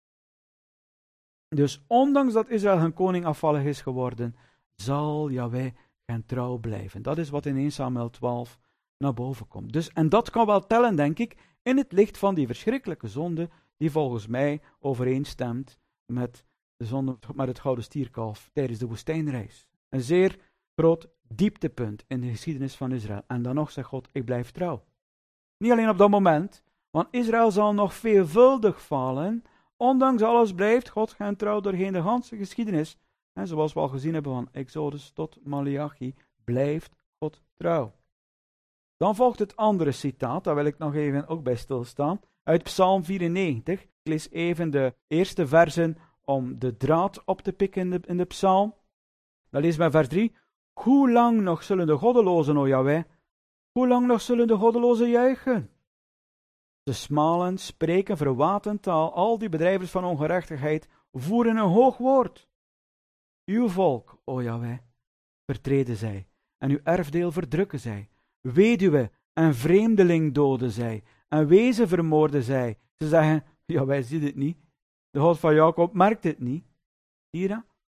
Dus ondanks dat Israël hun koning afvallig is geworden, zal Jahweh gaan trouw blijven. Dat is wat in eerste Samuel twaalf naar boven komt. Dus, en dat kan wel tellen, denk ik, in het licht van die verschrikkelijke zonde, die volgens mij overeenstemt met de zonde met het gouden stierkalf tijdens de woestijnreis. Een zeer groot dieptepunt in de geschiedenis van Israël. En dan nog zegt God, ik blijf trouw. Niet alleen op dat moment, want Israël zal nog veelvuldig falen. Ondanks alles blijft God gaan trouw doorheen de ganse geschiedenis. En zoals we al gezien hebben van Exodus tot Maleachi, blijft God trouw. Dan volgt het andere citaat, daar wil ik nog even ook bij stilstaan, uit Psalm vierennegentig. Ik lees even de eerste versen om de draad op te pikken in de, in de psalm. Dan lees bij vers drie. Hoe lang nog zullen de goddelozen, o Jahweh, hoe lang nog zullen de goddelozen juichen? Ze smalen, spreken verwatend taal, al die bedrijvers van ongerechtigheid voeren een hoog woord. Uw volk, o Jahweh, vertreden zij, en uw erfdeel verdrukken zij. Weduwe en vreemdeling doden zij, en wezen vermoorden zij. Ze zeggen, ja, wij zien het niet. De God van Jacob merkt het niet. Zie je dat?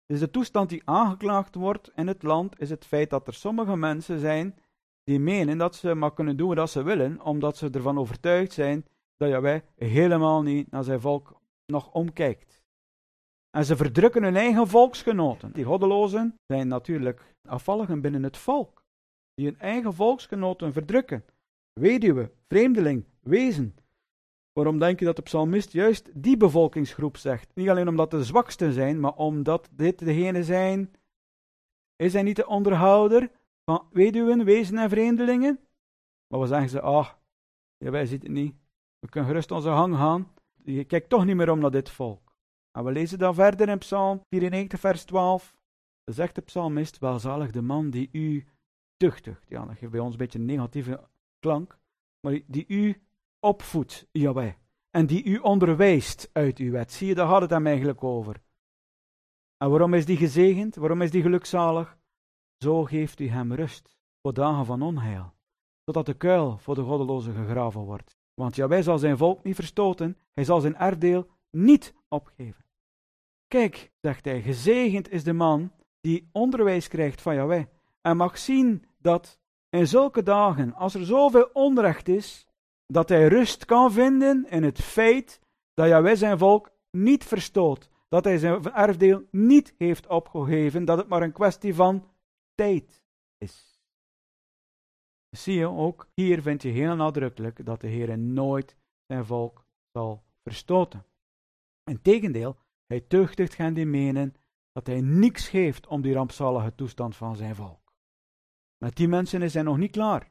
Dus de toestand die aangeklaagd wordt in het land is het feit dat er sommige mensen zijn die menen dat ze maar kunnen doen wat ze willen, omdat ze ervan overtuigd zijn dat Jahweh helemaal niet naar zijn volk nog omkijkt. En ze verdrukken hun eigen volksgenoten. Die goddelozen zijn natuurlijk afvalligen binnen het volk, die hun eigen volksgenoten verdrukken. Weduwe, vreemdeling, wezen. Waarom denk je dat de psalmist juist die bevolkingsgroep zegt? Niet alleen omdat de zwaksten zijn, maar omdat dit degene zijn. Is hij niet de onderhouder van weduwen, wezen en vreemdelingen? Maar we zeggen ze, ah, ja, wij zien het niet. We kunnen gerust onze gang gaan. Je kijkt toch niet meer om naar dit volk. En we lezen dan verder in Psalm vierennegentig, vers twaalf. Dan zegt de psalmist, welzalig de man die u tuchtigt. Ja, dat geeft bij ons een beetje een negatieve klank. Maar die u opvoedt, Jahweh. En die u onderwijst uit uw wet. Zie je, daar gaat het hem eigenlijk over. En waarom is die gezegend? Waarom is die gelukzalig? Zo geeft u hem rust voor dagen van onheil. Zodat de kuil voor de goddelozen gegraven wordt. Want Jahweh zal zijn volk niet verstoten. Hij zal zijn erfdeel niet opgeven. Kijk, zegt hij, gezegend is de man die onderwijs krijgt van Jahweh. En mag zien dat in zulke dagen, als er zoveel onrecht is, dat hij rust kan vinden in het feit dat Jahweh zijn volk niet verstoot. Dat hij zijn erfdeel niet heeft opgegeven, dat het maar een kwestie van tijd is. Zie je, ook hier vind je heel nadrukkelijk dat de Heer nooit zijn volk zal verstoten. Integendeel, hij tuchtigt hen die menen dat hij niks geeft om die rampzalige toestand van zijn volk. Met die mensen is hij nog niet klaar.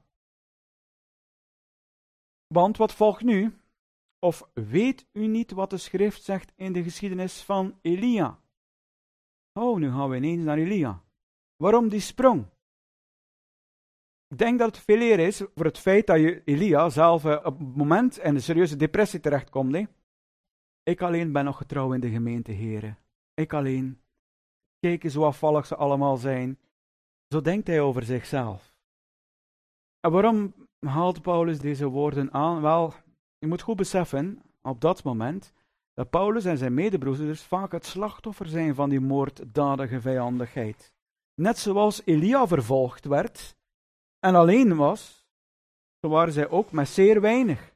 Want wat volgt nu? Of weet u niet wat de schrift zegt in de geschiedenis van Elia? Oh, nu gaan we ineens naar Elia. Waarom die sprong? Ik denk dat het veel eer is voor het feit dat je Elia zelf uh, op het moment in een serieuze depressie terechtkomt. Hè? Ik alleen ben nog getrouw in de gemeente, heren. Ik alleen. Kijk eens hoe afvallig ze allemaal zijn. Zo denkt hij over zichzelf. En waarom haalt Paulus deze woorden aan? Wel, je moet goed beseffen, op dat moment, dat Paulus en zijn medebroeders vaak het slachtoffer zijn van die moorddadige vijandigheid. Net zoals Elia vervolgd werd en alleen was, zo waren zij ook met zeer weinig.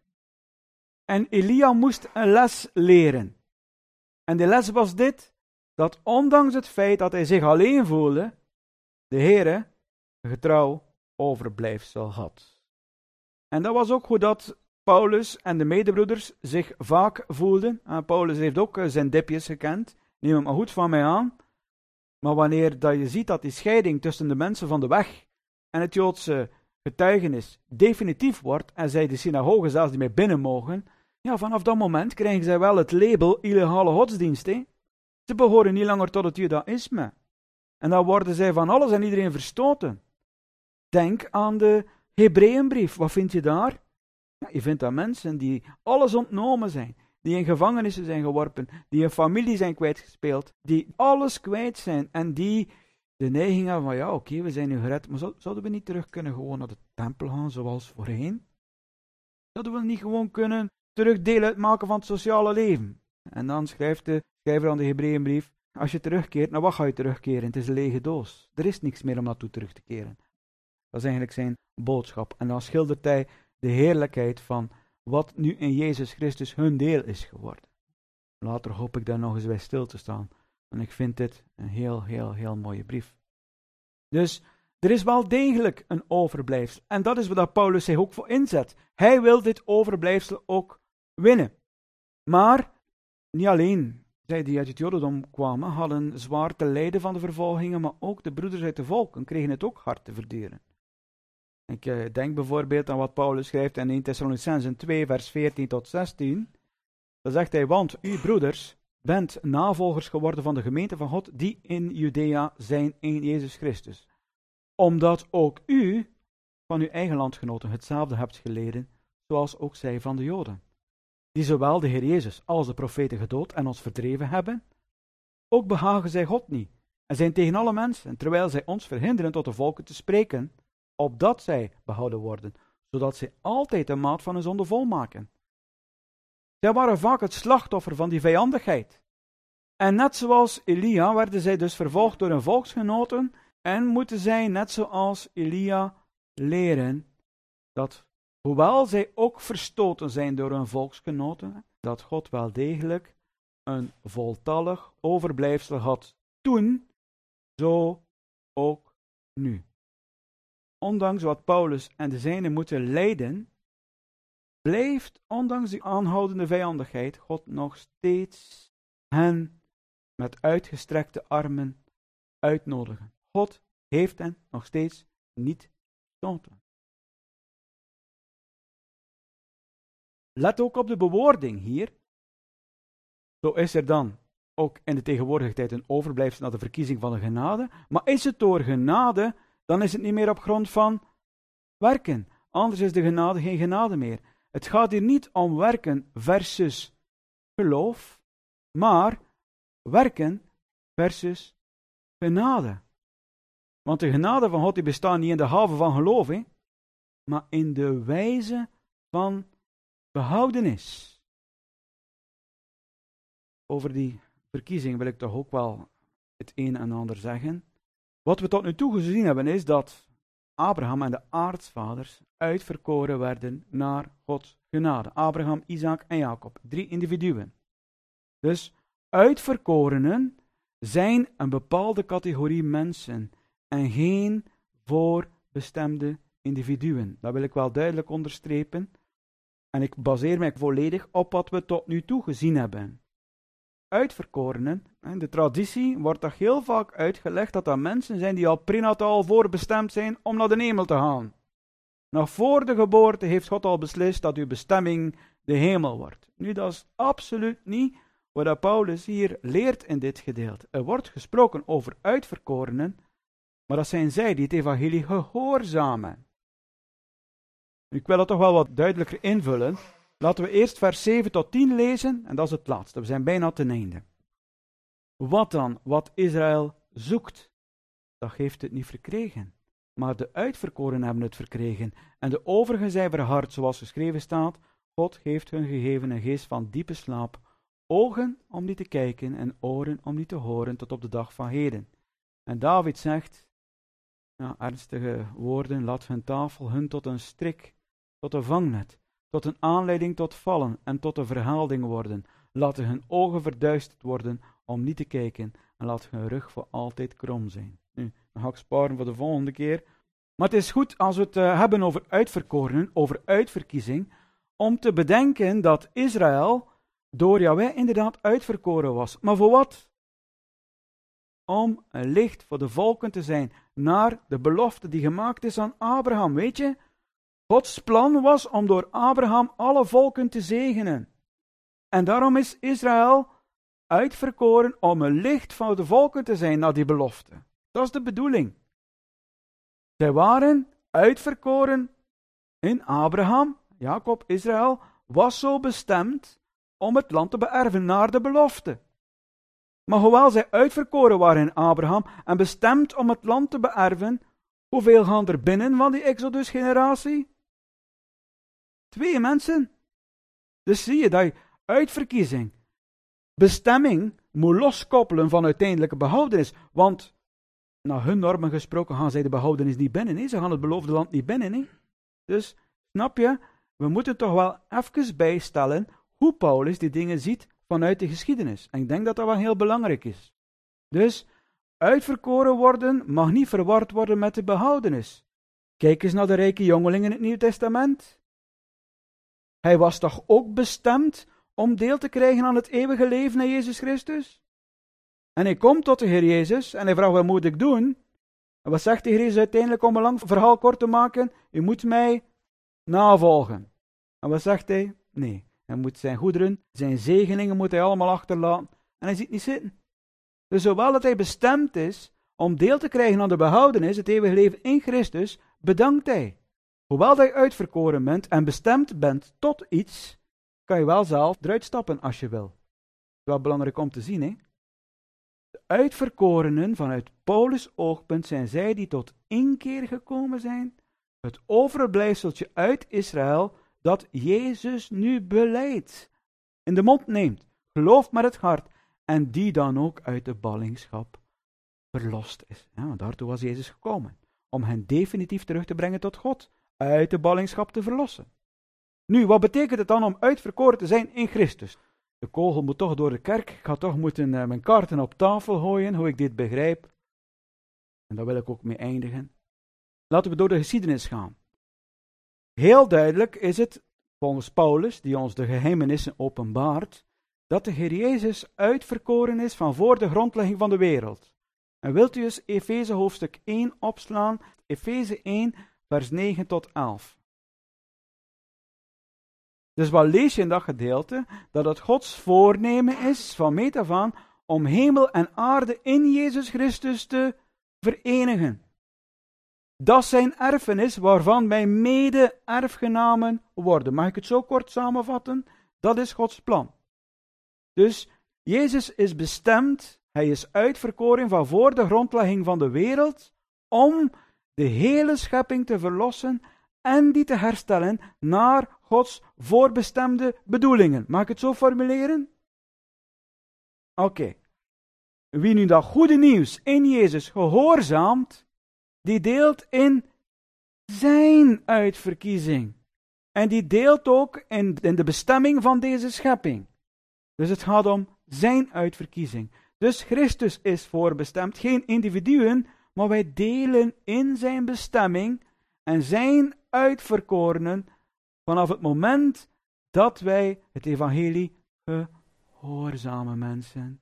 En Elia moest een les leren. En de les was dit, dat ondanks het feit dat hij zich alleen voelde, de Heere getrouw overblijfsel had. En dat was ook hoe dat Paulus en de medebroeders zich vaak voelden. En Paulus heeft ook zijn dipjes gekend, neem het maar goed van mij aan. Maar wanneer dat je ziet dat die scheiding tussen de mensen van de weg en het Joodse getuigenis definitief wordt, en zij de synagoge zelfs niet meer binnen mogen, ja, vanaf dat moment krijgen zij wel het label illegale godsdienst. Hè? Ze behoren niet langer tot het Judaïsme. En dan worden zij van alles en iedereen verstoten. Denk aan de Hebreeënbrief. Wat vind je daar? Ja, je vindt daar mensen die alles ontnomen zijn, die in gevangenissen zijn geworpen, die hun familie zijn kwijtgespeeld, die alles kwijt zijn en die de neiging hebben van ja, oké, okay, we zijn nu gered, maar zouden we niet terug kunnen gewoon naar de tempel gaan zoals voorheen? Zouden we niet gewoon kunnen terug deel uitmaken van het sociale leven? En dan schrijft de schrijver aan de Hebreeënbrief, als je terugkeert, naar wat ga je terugkeren? Het is een lege doos. Er is niks meer om naartoe terug te keren. Dat is eigenlijk zijn boodschap. En dan schildert hij de heerlijkheid van wat nu in Jezus Christus hun deel is geworden. Later hoop ik daar nog eens bij stil te staan. En ik vind dit een heel, heel, heel mooie brief. Dus er is wel degelijk een overblijfsel. En dat is wat Paulus zich ook voor inzet. Hij wil dit overblijfsel ook winnen. Maar niet alleen zij die uit het Jodendom kwamen, hadden zwaar te lijden van de vervolgingen, maar ook de broeders uit de volken kregen het ook hard te verduren. Ik uh, denk bijvoorbeeld aan wat Paulus schrijft in eerste Thessalonicenzen twee, vers veertien tot zestien. Dan zegt hij, want u broeders bent navolgers geworden van de gemeente van God die in Judea zijn in Jezus Christus. Omdat ook u van uw eigen landgenoten hetzelfde hebt geleden, zoals ook zij van de Joden. Die zowel de Heer Jezus als de profeten gedood en ons verdreven hebben. Ook behagen zij God niet en zijn tegen alle mensen, terwijl zij ons verhinderen tot de volken te spreken, opdat zij behouden worden, zodat zij altijd de maat van hun zonde volmaken. Zij waren vaak het slachtoffer van die vijandigheid. En net zoals Elia werden zij dus vervolgd door hun volksgenoten en moeten zij net zoals Elia leren dat, hoewel zij ook verstoten zijn door hun volksgenoten, dat God wel degelijk een voltallig overblijfsel had toen, zo ook nu. Ondanks wat Paulus en de zijnen moeten lijden, blijft, ondanks die aanhoudende vijandigheid, God nog steeds hen met uitgestrekte armen uitnodigen. God heeft hen nog steeds niet verstoten. Let ook op de bewoording hier. Zo is er dan ook in de tegenwoordige tijd een overblijfsel naar de verkiezing van de genade. Maar is het door genade, dan is het niet meer op grond van werken. Anders is de genade geen genade meer. Het gaat hier niet om werken versus geloof, maar werken versus genade. Want de genade van God die bestaat niet in de haven van geloof, hè, maar in de wijze van behoudenis. Over die verkiezing wil ik toch ook wel het een en ander zeggen. Wat we tot nu toe gezien hebben is dat Abraham en de aartsvaders uitverkoren werden naar Gods genade. Abraham, Isaac en Jacob. Drie individuen. Dus uitverkorenen zijn een bepaalde categorie mensen en geen voorbestemde individuen. Dat wil ik wel duidelijk onderstrepen. En ik baseer mij volledig op wat we tot nu toe gezien hebben. Uitverkorenen, in de traditie wordt dat heel vaak uitgelegd dat dat mensen zijn die al prenataal voorbestemd zijn om naar de hemel te gaan. Nog voor de geboorte heeft God al beslist dat uw bestemming de hemel wordt. Nu, dat is absoluut niet wat Paulus hier leert in dit gedeelte. Er wordt gesproken over uitverkorenen, maar dat zijn zij die het evangelie gehoorzamen. Ik wil dat toch wel wat duidelijker invullen. Laten we eerst vers zeven tot tien lezen, en dat is het laatste. We zijn bijna ten einde. Wat dan, wat Israël zoekt, dat heeft het niet verkregen. Maar de uitverkoren hebben het verkregen. En de overigen zijn verhard, zoals geschreven staat. God heeft hun gegeven een geest van diepe slaap. Ogen om niet te kijken en oren om niet te horen tot op de dag van heden. En David zegt, ja, ernstige woorden, laat hun tafel hun tot een strik, tot een vangnet, tot een aanleiding tot vallen en tot een verhaalding worden. Laten hun ogen verduisterd worden om niet te kijken en laat hun rug voor altijd krom zijn. Nu, dan ga ik sparen voor de volgende keer. Maar het is goed als we het uh, hebben over uitverkorenen, over uitverkiezing, om te bedenken dat Israël door Jahweh inderdaad uitverkoren was. Maar voor wat? Om een licht voor de volken te zijn naar de belofte die gemaakt is aan Abraham. Weet je, Gods plan was om door Abraham alle volken te zegenen. En daarom is Israël uitverkoren om een licht voor de volken te zijn naar die belofte. Dat is de bedoeling. Zij waren uitverkoren in Abraham. Jacob, Israël, was zo bestemd om het land te beërven naar de belofte. Maar hoewel zij uitverkoren waren in Abraham en bestemd om het land te beërven, hoeveel gaan er binnen van die Exodus-generatie? Twee mensen. Dus zie je dat je uitverkiezing, bestemming moet loskoppelen van uiteindelijke behoudenis. Want, naar hun normen gesproken, gaan zij de behoudenis niet binnen. He? Ze gaan het beloofde land niet binnen. He? Dus, snap je, we moeten toch wel even bijstellen hoe Paulus die dingen ziet vanuit de geschiedenis. En ik denk dat dat wel heel belangrijk is. Dus, uitverkoren worden mag niet verward worden met de behoudenis. Kijk eens naar de rijke jongeling in het Nieuw Testament. Hij was toch ook bestemd om deel te krijgen aan het eeuwige leven in Jezus Christus? En hij komt tot de Heer Jezus en hij vraagt, wat moet ik doen? En wat zegt de Heer Jezus uiteindelijk, om een lang verhaal kort te maken? U moet mij navolgen. En wat zegt hij? Nee, hij moet zijn goederen, zijn zegeningen moet hij allemaal achterlaten. En hij ziet niet zitten. Dus zowel dat hij bestemd is om deel te krijgen aan de behoudenis, het eeuwige leven in Christus, bedankt hij. Hoewel dat je uitverkoren bent en bestemd bent tot iets, kan je wel zelf eruit stappen als je wil. Dat is wel belangrijk om te zien, hè? De uitverkorenen vanuit Paulus' oogpunt zijn zij die tot inkeer gekomen zijn, het overblijfseltje uit Israël dat Jezus nu belijdt, in de mond neemt, gelooft met het hart en die dan ook uit de ballingschap verlost is. Ja, want daartoe was Jezus gekomen, om hen definitief terug te brengen tot God, uit de ballingschap te verlossen. Nu, wat betekent het dan om uitverkoren te zijn in Christus? De kogel moet toch door de kerk, ik ga toch moeten uh, mijn kaarten op tafel gooien, hoe ik dit begrijp. En daar wil ik ook mee eindigen. Laten we door de geschiedenis gaan. Heel duidelijk is het, volgens Paulus, die ons de geheimenissen openbaart, dat de Heer Jezus uitverkoren is van voor de grondlegging van de wereld. En wilt u eens Efeze hoofdstuk één opslaan, Efeze één, vers negen tot elf. Dus wat lees je in dat gedeelte? Dat het Gods voornemen is, van meet af aan, om hemel en aarde in Jezus Christus te verenigen. Dat is zijn erfenis, waarvan wij mede-erfgenamen worden. Mag ik het zo kort samenvatten? Dat is Gods plan. Dus Jezus is bestemd, hij is uitverkoren van voor de grondlegging van de wereld, om de hele schepping te verlossen en die te herstellen naar Gods voorbestemde bedoelingen. Mag ik het zo formuleren? Oké. Okay. Wie nu dat goede nieuws in Jezus gehoorzaamt, die deelt in zijn uitverkiezing. En die deelt ook in, in de bestemming van deze schepping. Dus het gaat om zijn uitverkiezing. Dus Christus is voorbestemd, geen individuen, maar wij delen in zijn bestemming en zijn uitverkorenen vanaf het moment dat wij het evangelie gehoorzamen, mensen.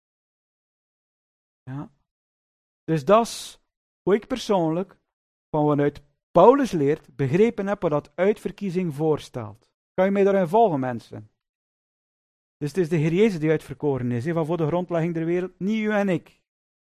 Ja. Dus dat is hoe ik persoonlijk, van waaruit Paulus leert, begrepen heb wat dat uitverkiezing voorstelt. Kan je mij daarin volgen, mensen? Dus het is de Heer Jezus die uitverkoren is, he, van voor de grondlegging der wereld, niet u en ik.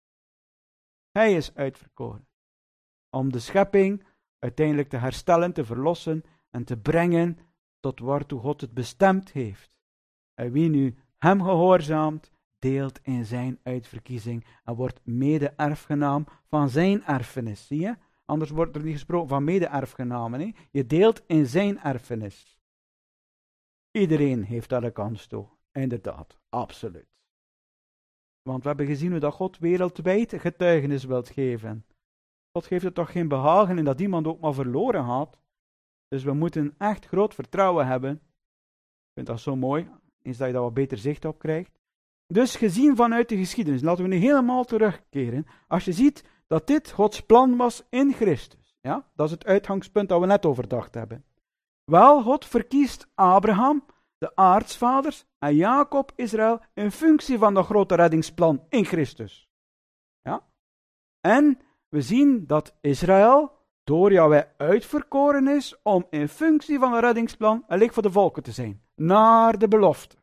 Hij is uitverkoren. Om de schepping uiteindelijk te herstellen, te verlossen en te brengen tot waartoe God het bestemd heeft. En wie nu hem gehoorzaamt, deelt in zijn uitverkiezing en wordt mede-erfgenaam van zijn erfenis. Zie je? Anders wordt er niet gesproken van mede-erfgenamen. He. Je deelt in zijn erfenis. Iedereen heeft daar een kans toe. Inderdaad, absoluut. Want we hebben gezien hoe dat God wereldwijd getuigenis wilt geven. God geeft er toch geen behagen in dat iemand ook maar verloren gaat. Dus we moeten echt groot vertrouwen hebben. Ik vind dat zo mooi, eens dat je daar wat beter zicht op krijgt. Dus gezien vanuit de geschiedenis, laten we nu helemaal terugkeren. Als je ziet dat dit Gods plan was in Christus. Ja? Dat is het uitgangspunt dat we net overdacht hebben. Wel, God verkiest Abraham, de aartsvaders, en Jacob, Israël, in functie van dat grote reddingsplan in Christus. Ja? En we zien dat Israël door Jahweh uitverkoren is om in functie van het reddingsplan een licht voor de volken te zijn. Naar de belofte.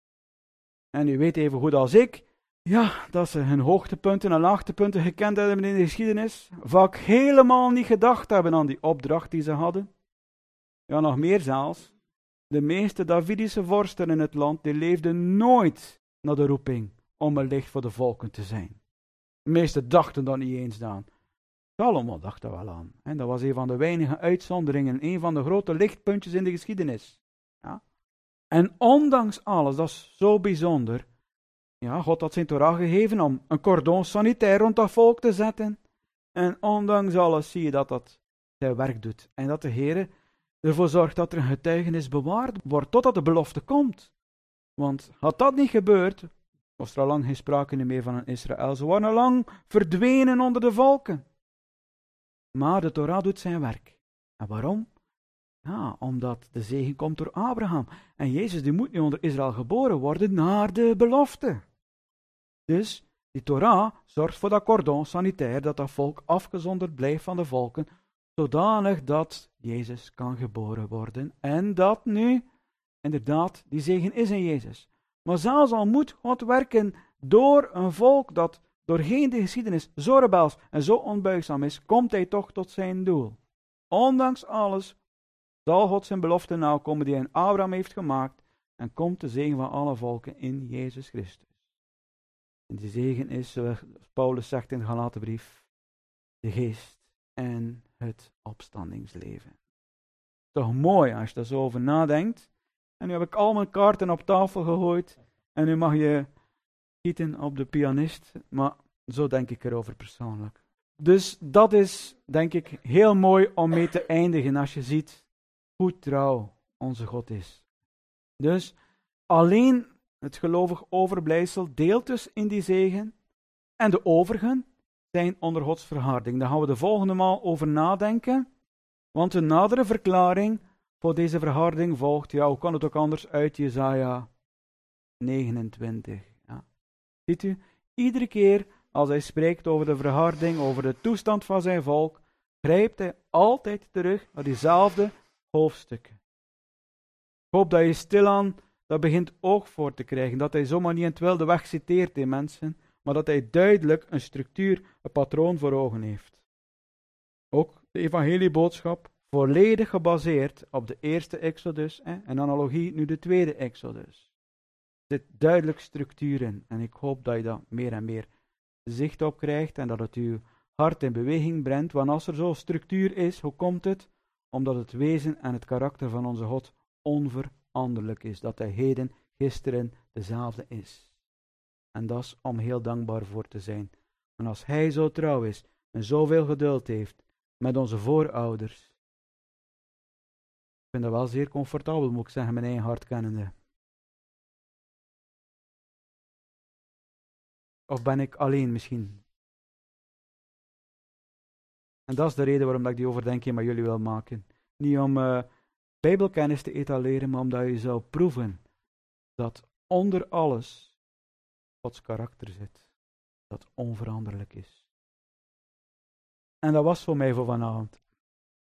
En u weet even goed als ik, ja, dat ze hun hoogtepunten en laagtepunten gekend hebben in de geschiedenis. Vaak helemaal niet gedacht hebben aan die opdracht die ze hadden. Ja, nog meer zelfs. De meeste Davidische vorsten in het land, die leefden nooit naar de roeping om een licht voor de volken te zijn. De meesten dachten daar niet eens aan. Salomo dacht daar wel aan. En dat was een van de weinige uitzonderingen, een van de grote lichtpuntjes in de geschiedenis. Ja. En ondanks alles, dat is zo bijzonder. Ja, God had zijn Torah gegeven om een cordon sanitair rond dat volk te zetten. En ondanks alles zie je dat dat zijn werk doet. En dat de Heer ervoor zorgt dat er een getuigenis bewaard wordt totdat de belofte komt. Want had dat niet gebeurd, was er al lang geen sprake meer van een Israël. Ze waren al lang verdwenen onder de volken. Maar de Torah doet zijn werk. En waarom? Ja, omdat de zegen komt door Abraham. En Jezus die moet nu onder Israël geboren worden naar de belofte. Dus die Torah zorgt voor dat cordon sanitair, dat dat volk afgezonderd blijft van de volken, zodanig dat Jezus kan geboren worden. En dat nu, inderdaad, die zegen is in Jezus. Maar zelfs al moet God werken door een volk dat doorheen de geschiedenis zo rebels en zo onbuigzaam is, komt hij toch tot zijn doel. Ondanks alles zal God zijn belofte nakomen die hij in Abraham heeft gemaakt en komt de zegen van alle volken in Jezus Christus. En die zegen is, zoals Paulus zegt in de Galatenbrief, de geest en het opstandingsleven. Toch mooi als je daar zo over nadenkt. En nu heb ik al mijn kaarten op tafel gegooid en nu mag je schieten op de pianist, maar zo denk ik erover persoonlijk. Dus dat is, denk ik, heel mooi om mee te eindigen als je ziet hoe trouw onze God is. Dus alleen het gelovig overblijfsel deelt dus in die zegen en de overigen zijn onder Gods verharding. Daar gaan we de volgende maal over nadenken, want een nadere verklaring voor deze verharding volgt, ja, hoe kan het ook anders, uit Jesaja negenentwintig. Ja. Ziet u, iedere keer als hij spreekt over de verharding, over de toestand van zijn volk, grijpt hij altijd terug naar diezelfde hoofdstukken. Ik hoop dat je stilaan dat begint oog voor te krijgen, dat hij zomaar niet in het wilde weg citeert in mensen, maar dat hij duidelijk een structuur, een patroon voor ogen heeft. Ook de evangelieboodschap, volledig gebaseerd op de eerste Exodus, en analogie nu de tweede Exodus. Er zit duidelijk structuur in en ik hoop dat je dat meer en meer zicht op krijgt en dat het uw hart in beweging brengt, want als er zo'n structuur is, hoe komt het? Omdat het wezen en het karakter van onze God onveranderlijk is, dat hij heden, gisteren dezelfde is. En dat is om heel dankbaar voor te zijn. En als hij zo trouw is en zoveel geduld heeft met onze voorouders, ik vind dat wel zeer comfortabel, moet ik zeggen, mijn eigen hart kennende. Of ben ik alleen misschien? En dat is de reden waarom ik die overdenking met jullie wil maken. Niet om uh, bijbelkennis te etaleren, maar omdat je zou proeven dat onder alles Gods karakter zit. Dat onveranderlijk is. En dat was voor mij voor vanavond.